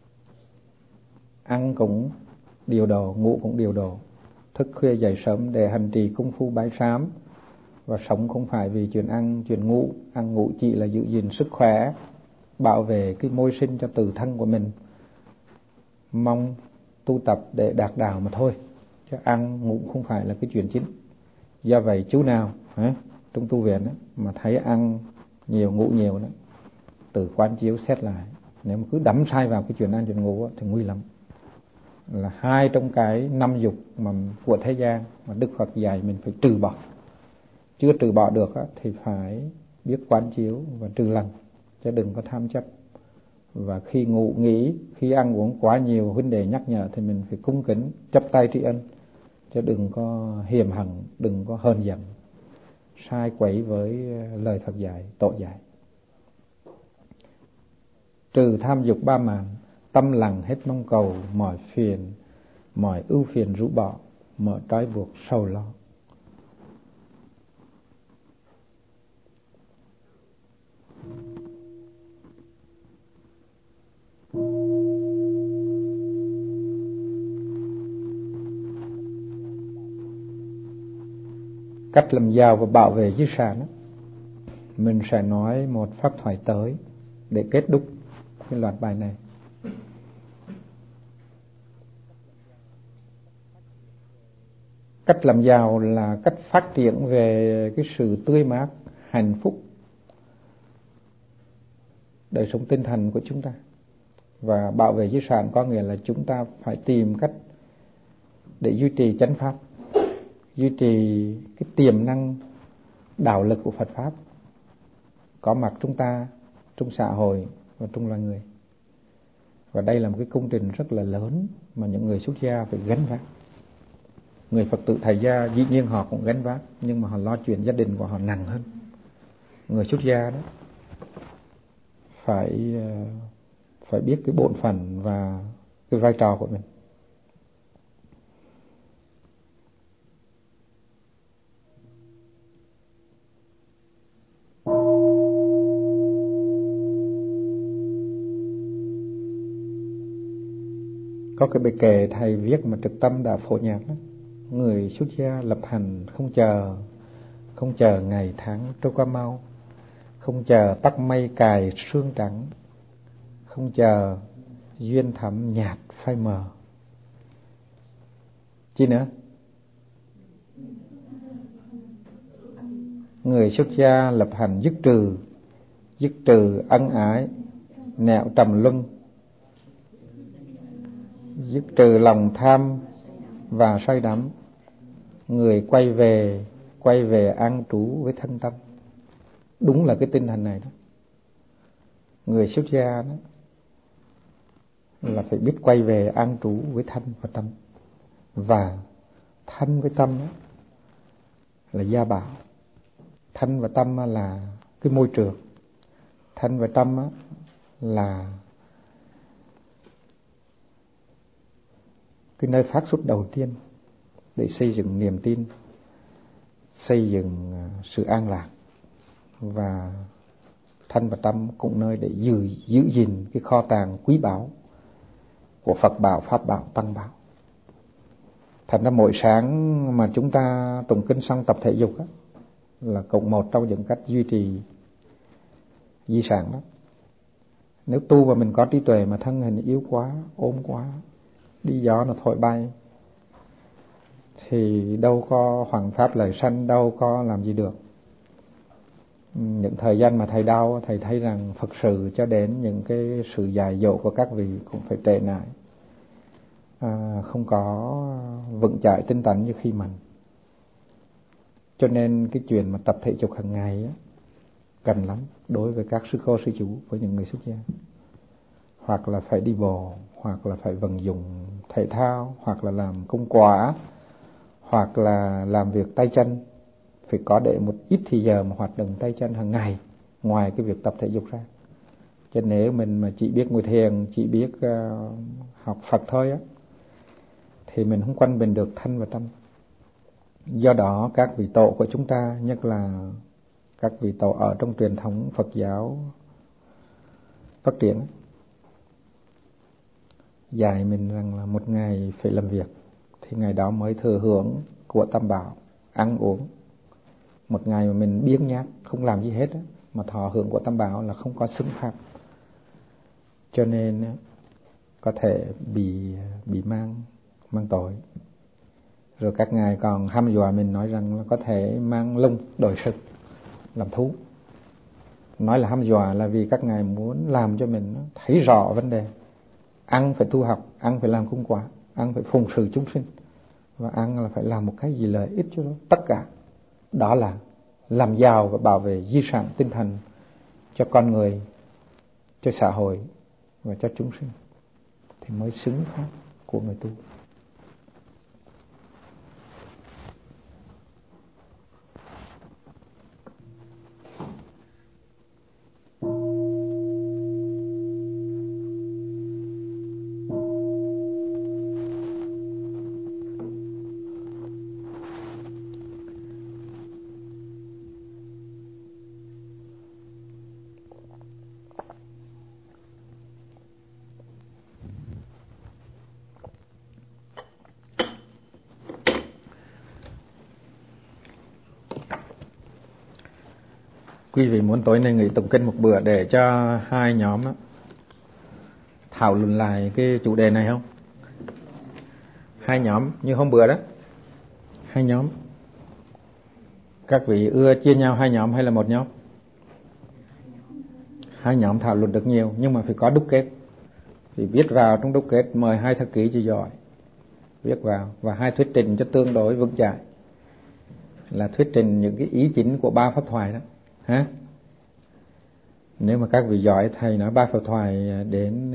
Ăn cũng điều độ, ngủ cũng điều độ, thức khuya dậy sớm để hành trì công phu bái sám, và sống không phải vì chuyện ăn, chuyện ngủ. Ăn ngủ chỉ là giữ gìn sức khỏe, bảo vệ cái môi sinh cho tự thân của mình, mong tu tập để đạt đạo mà thôi, chứ ăn ngủ không phải là cái chuyện chính. Do vậy chú nào trong tu viện mà thấy ăn nhiều ngủ nhiều đó, tự quán chiếu xét lại. Nếu mà cứ đắm sai vào cái chuyện ăn chuyện ngủ thì nguy lắm. Là hai trong cái năm dục mà của thế gian mà Đức Phật dạy mình phải trừ bỏ. Chưa trừ bỏ được thì phải biết quán chiếu và trừ lần, chứ đừng có tham chấp. Và khi ngủ nghỉ, khi ăn uống quá nhiều, huynh đệ nhắc nhở thì mình phải cung kính chắp tay tri ân, chứ đừng có hiềm hận, đừng có hờn giận, sai quấy với lời Phật dạy, tổ dạy. Trừ tham dục ba mạn, tâm lặng hết mong cầu, mọi ưu phiền rũ bỏ, mở trói buộc sầu lo. Cách làm giàu và bảo vệ di sản đó, mình sẽ nói một pháp thoại tới để kết thúc cái loạt bài này. Cách làm giàu là cách phát triển về cái sự tươi mát, hạnh phúc, đời sống tinh thần của chúng ta. Và bảo vệ di sản có nghĩa là chúng ta phải tìm cách để duy trì chánh pháp, duy trì cái tiềm năng đạo lực của Phật Pháp có mặt chúng ta, trong xã hội và trong loài người. Và đây là một cái công trình rất là lớn mà những người xuất gia phải gánh vác. Người Phật tử thầy gia dĩ nhiên họ cũng gánh vác, nhưng mà họ lo chuyện gia đình của họ nặng hơn. Người xuất gia đó phải biết cái bổn phận và cái vai trò của mình. Có cái bài kệ thầy viết mà Trực Tâm đã phổ nhạc đó. Người xuất gia lập hành không chờ ngày tháng trôi qua mau, không chờ tóc mây cài sương trắng, không chờ duyên thẳm nhạt phai mờ. Chi nữa? Người xuất gia lập hành dứt trừ ân ái nẻo trầm luân, dứt trừ lòng tham và say đắm. Người quay về an trú với thân tâm. Đúng là cái tinh thần này đó. Người xuất gia đó là phải biết quay về an trú với thân và tâm. Và thân với tâm đó là gia bảo. Thân và tâm là cái môi trường. Thân và tâm là cái nơi phát xuất đầu tiên để xây dựng niềm tin, xây dựng sự an lạc. Và thân và tâm cũng nơi để giữ gìn cái kho tàng quý báu của Phật bảo, Pháp bảo, Tăng bảo. Thành ra mỗi sáng mà chúng ta tụng kinh xong tập thể dục là cũng một trong những cách duy trì di sản đó. Nếu tu và mình có trí tuệ mà thân hình yếu quá, ốm quá, đi gió nó thổi bay, thì đâu có hoằng pháp lời sanh, đâu có làm gì được. Những thời gian mà thầy đau, thầy thấy rằng Phật sự cho đến những cái sự dạy dỗ của các vị cũng phải trệ nải, không có vững chãi tinh tấn như khi mình. Cho nên cái chuyện mà tập thể dục hàng ngày á, cần lắm đối với các sư cô sư chủ, với những người xuất gia. Hoặc là phải đi bộ, hoặc là phải vận dụng thể thao, hoặc là làm công quả, hoặc là làm việc tay chân. Phải có để một ít thì giờ mà hoạt động tay chân hàng ngày, ngoài cái việc tập thể dục ra. Cho nên nếu mình mà chỉ biết ngồi thiền, chỉ biết học Phật thôi á, thì mình không quanh bình được thân và tâm. Do đó các vị tổ của chúng ta, nhất là các vị tổ ở trong truyền thống Phật giáo phát triển, dạy mình rằng là một ngày phải làm việc, thì ngày đó mới thừa hưởng của tam bảo, ăn uống. Một ngày mà mình biếng nhác không làm gì hết á, mà thọ hưởng của tam bảo là không có xứng pháp. Cho nên có thể bị mang tội. Rồi các ngài còn hăm dọa mình, nói rằng là có thể mang lông đổi sừng làm thú. Nói là hăm dọa là vì các ngài muốn làm cho mình thấy rõ vấn đề. Ăn phải tu học, ăn phải làm công quả, ăn phải phụng sự chúng sinh, và ăn là phải làm một cái gì lợi ích cho nó. Tất cả đó là làm giàu và bảo vệ di sản tinh thần cho con người, cho xã hội và cho chúng sinh, thì mới xứng pháp của người tu. Quý vị muốn tối nay nghỉ tụng kinh một bữa để cho hai nhóm thảo luận lại cái chủ đề này không? Hai nhóm như hôm bữa đó. Hai nhóm. Các vị ưa chia nhau hai nhóm hay là một nhóm? Hai nhóm thảo luận được nhiều, nhưng mà phải có đúc kết. Thì viết vào trong đúc kết, mời hai thắc ký cho giỏi viết vào, và hai thuyết trình cho tương đối vững chãi, là thuyết trình những cái ý chính của ba pháp thoại đó ha. Nếu mà các vị giỏi, thầy nói ba pháp thoại đến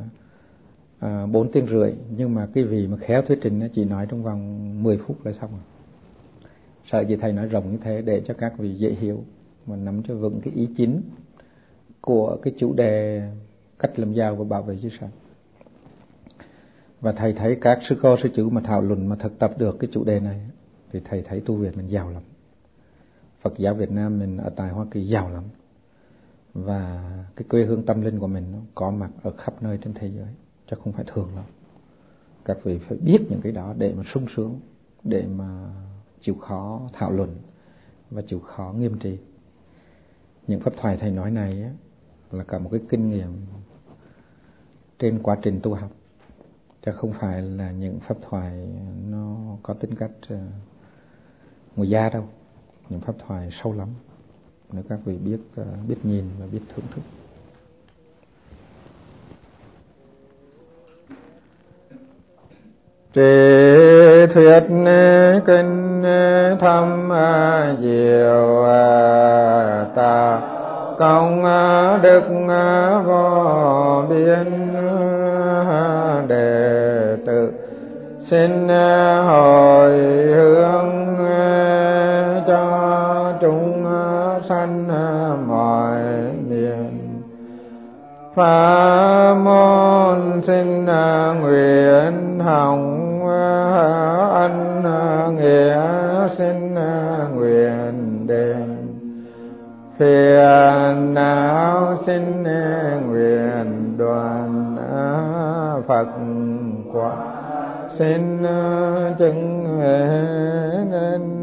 4 tiếng rưỡi, nhưng mà cái vị mà khéo thuyết trình chỉ nói trong vòng 10 phút là xong rồi. Sợ gì thầy nói rộng như thế để cho các vị dễ hiểu mà nắm cho vững cái ý chính của cái chủ đề cách làm giàu và bảo vệ di sản. Và thầy thấy các sư cô sư chủ mà thảo luận mà thực tập được cái chủ đề này, thì thầy thấy tu viện mình giàu lắm. Phật giáo Việt Nam mình ở tại Hoa Kỳ giàu lắm. Và cái quê hương tâm linh của mình nó có mặt ở khắp nơi trên thế giới, chứ không phải thường đâu. Các vị phải biết những cái đó để mà sung sướng, để mà chịu khó thảo luận và chịu khó nghiêm trị. Những pháp thoại thầy nói này á, là cả một cái kinh nghiệm trên quá trình tu học, chứ không phải là những pháp thoại nó có tính cách người gia đâu. Những pháp thoại sâu lắm, nếu các vị biết nhìn và biết thưởng thức. Trì thuyết kinh thâm diệu ta công đức vô biên, đệ tử xin hồi hướng cho chúng sanh mọi miền. Pháp môn xin nguyện hồng ân nghĩa xin nguyện đền, phiền não xin nguyện đoàn, Phật quả xin chứng nên.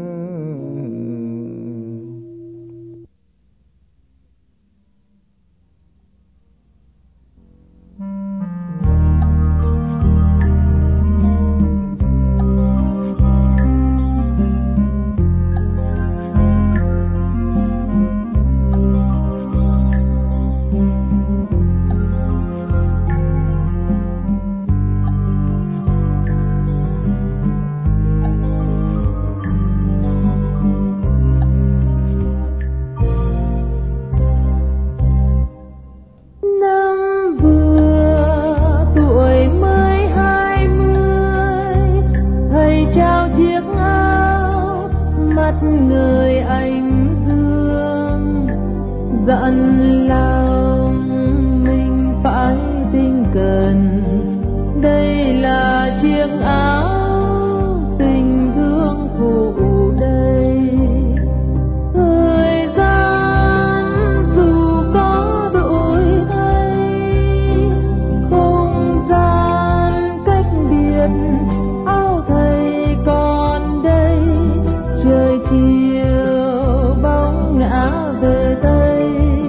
dặn lòng mình phải tinh cần. Đây là chiếc áo tình thương phụ đây. Thời gian dù có đổi thay, không gian cách biệt, áo thầy còn đây. Trời chiều bóng ngã về Tây,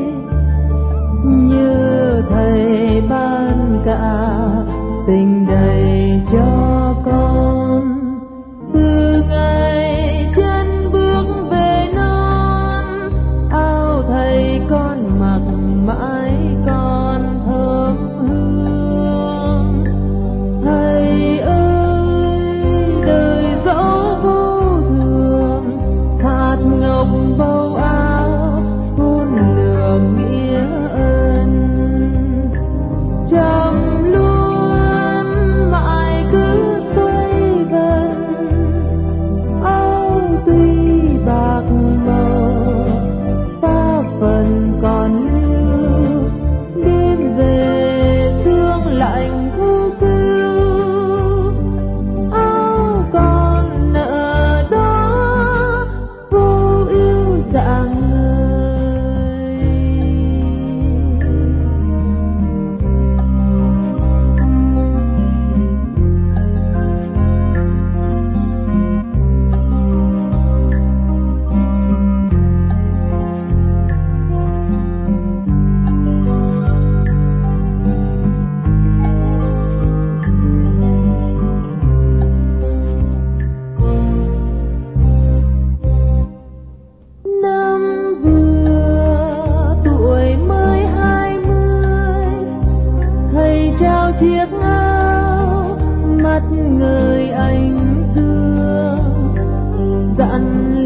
như thầy ban cả tình đầy cho con. Từ ngày chân bước về non, áo thầy con mặc mãi còn thơm hương. Thầy ơi đời dẫu vô thường, hạt ngọc bầu áo hôn lường nghĩa ân. Trầm luôn mãi cứ xoay vần, áo tuy bạc màu ta phần còn lưu. Đêm về sương lạnh thu kêu, áo còn nợ đó vô yêu dạng người. Năm vừa tuổi mới 20, thầy trao chiếc áo mắt người anh thương. Dặn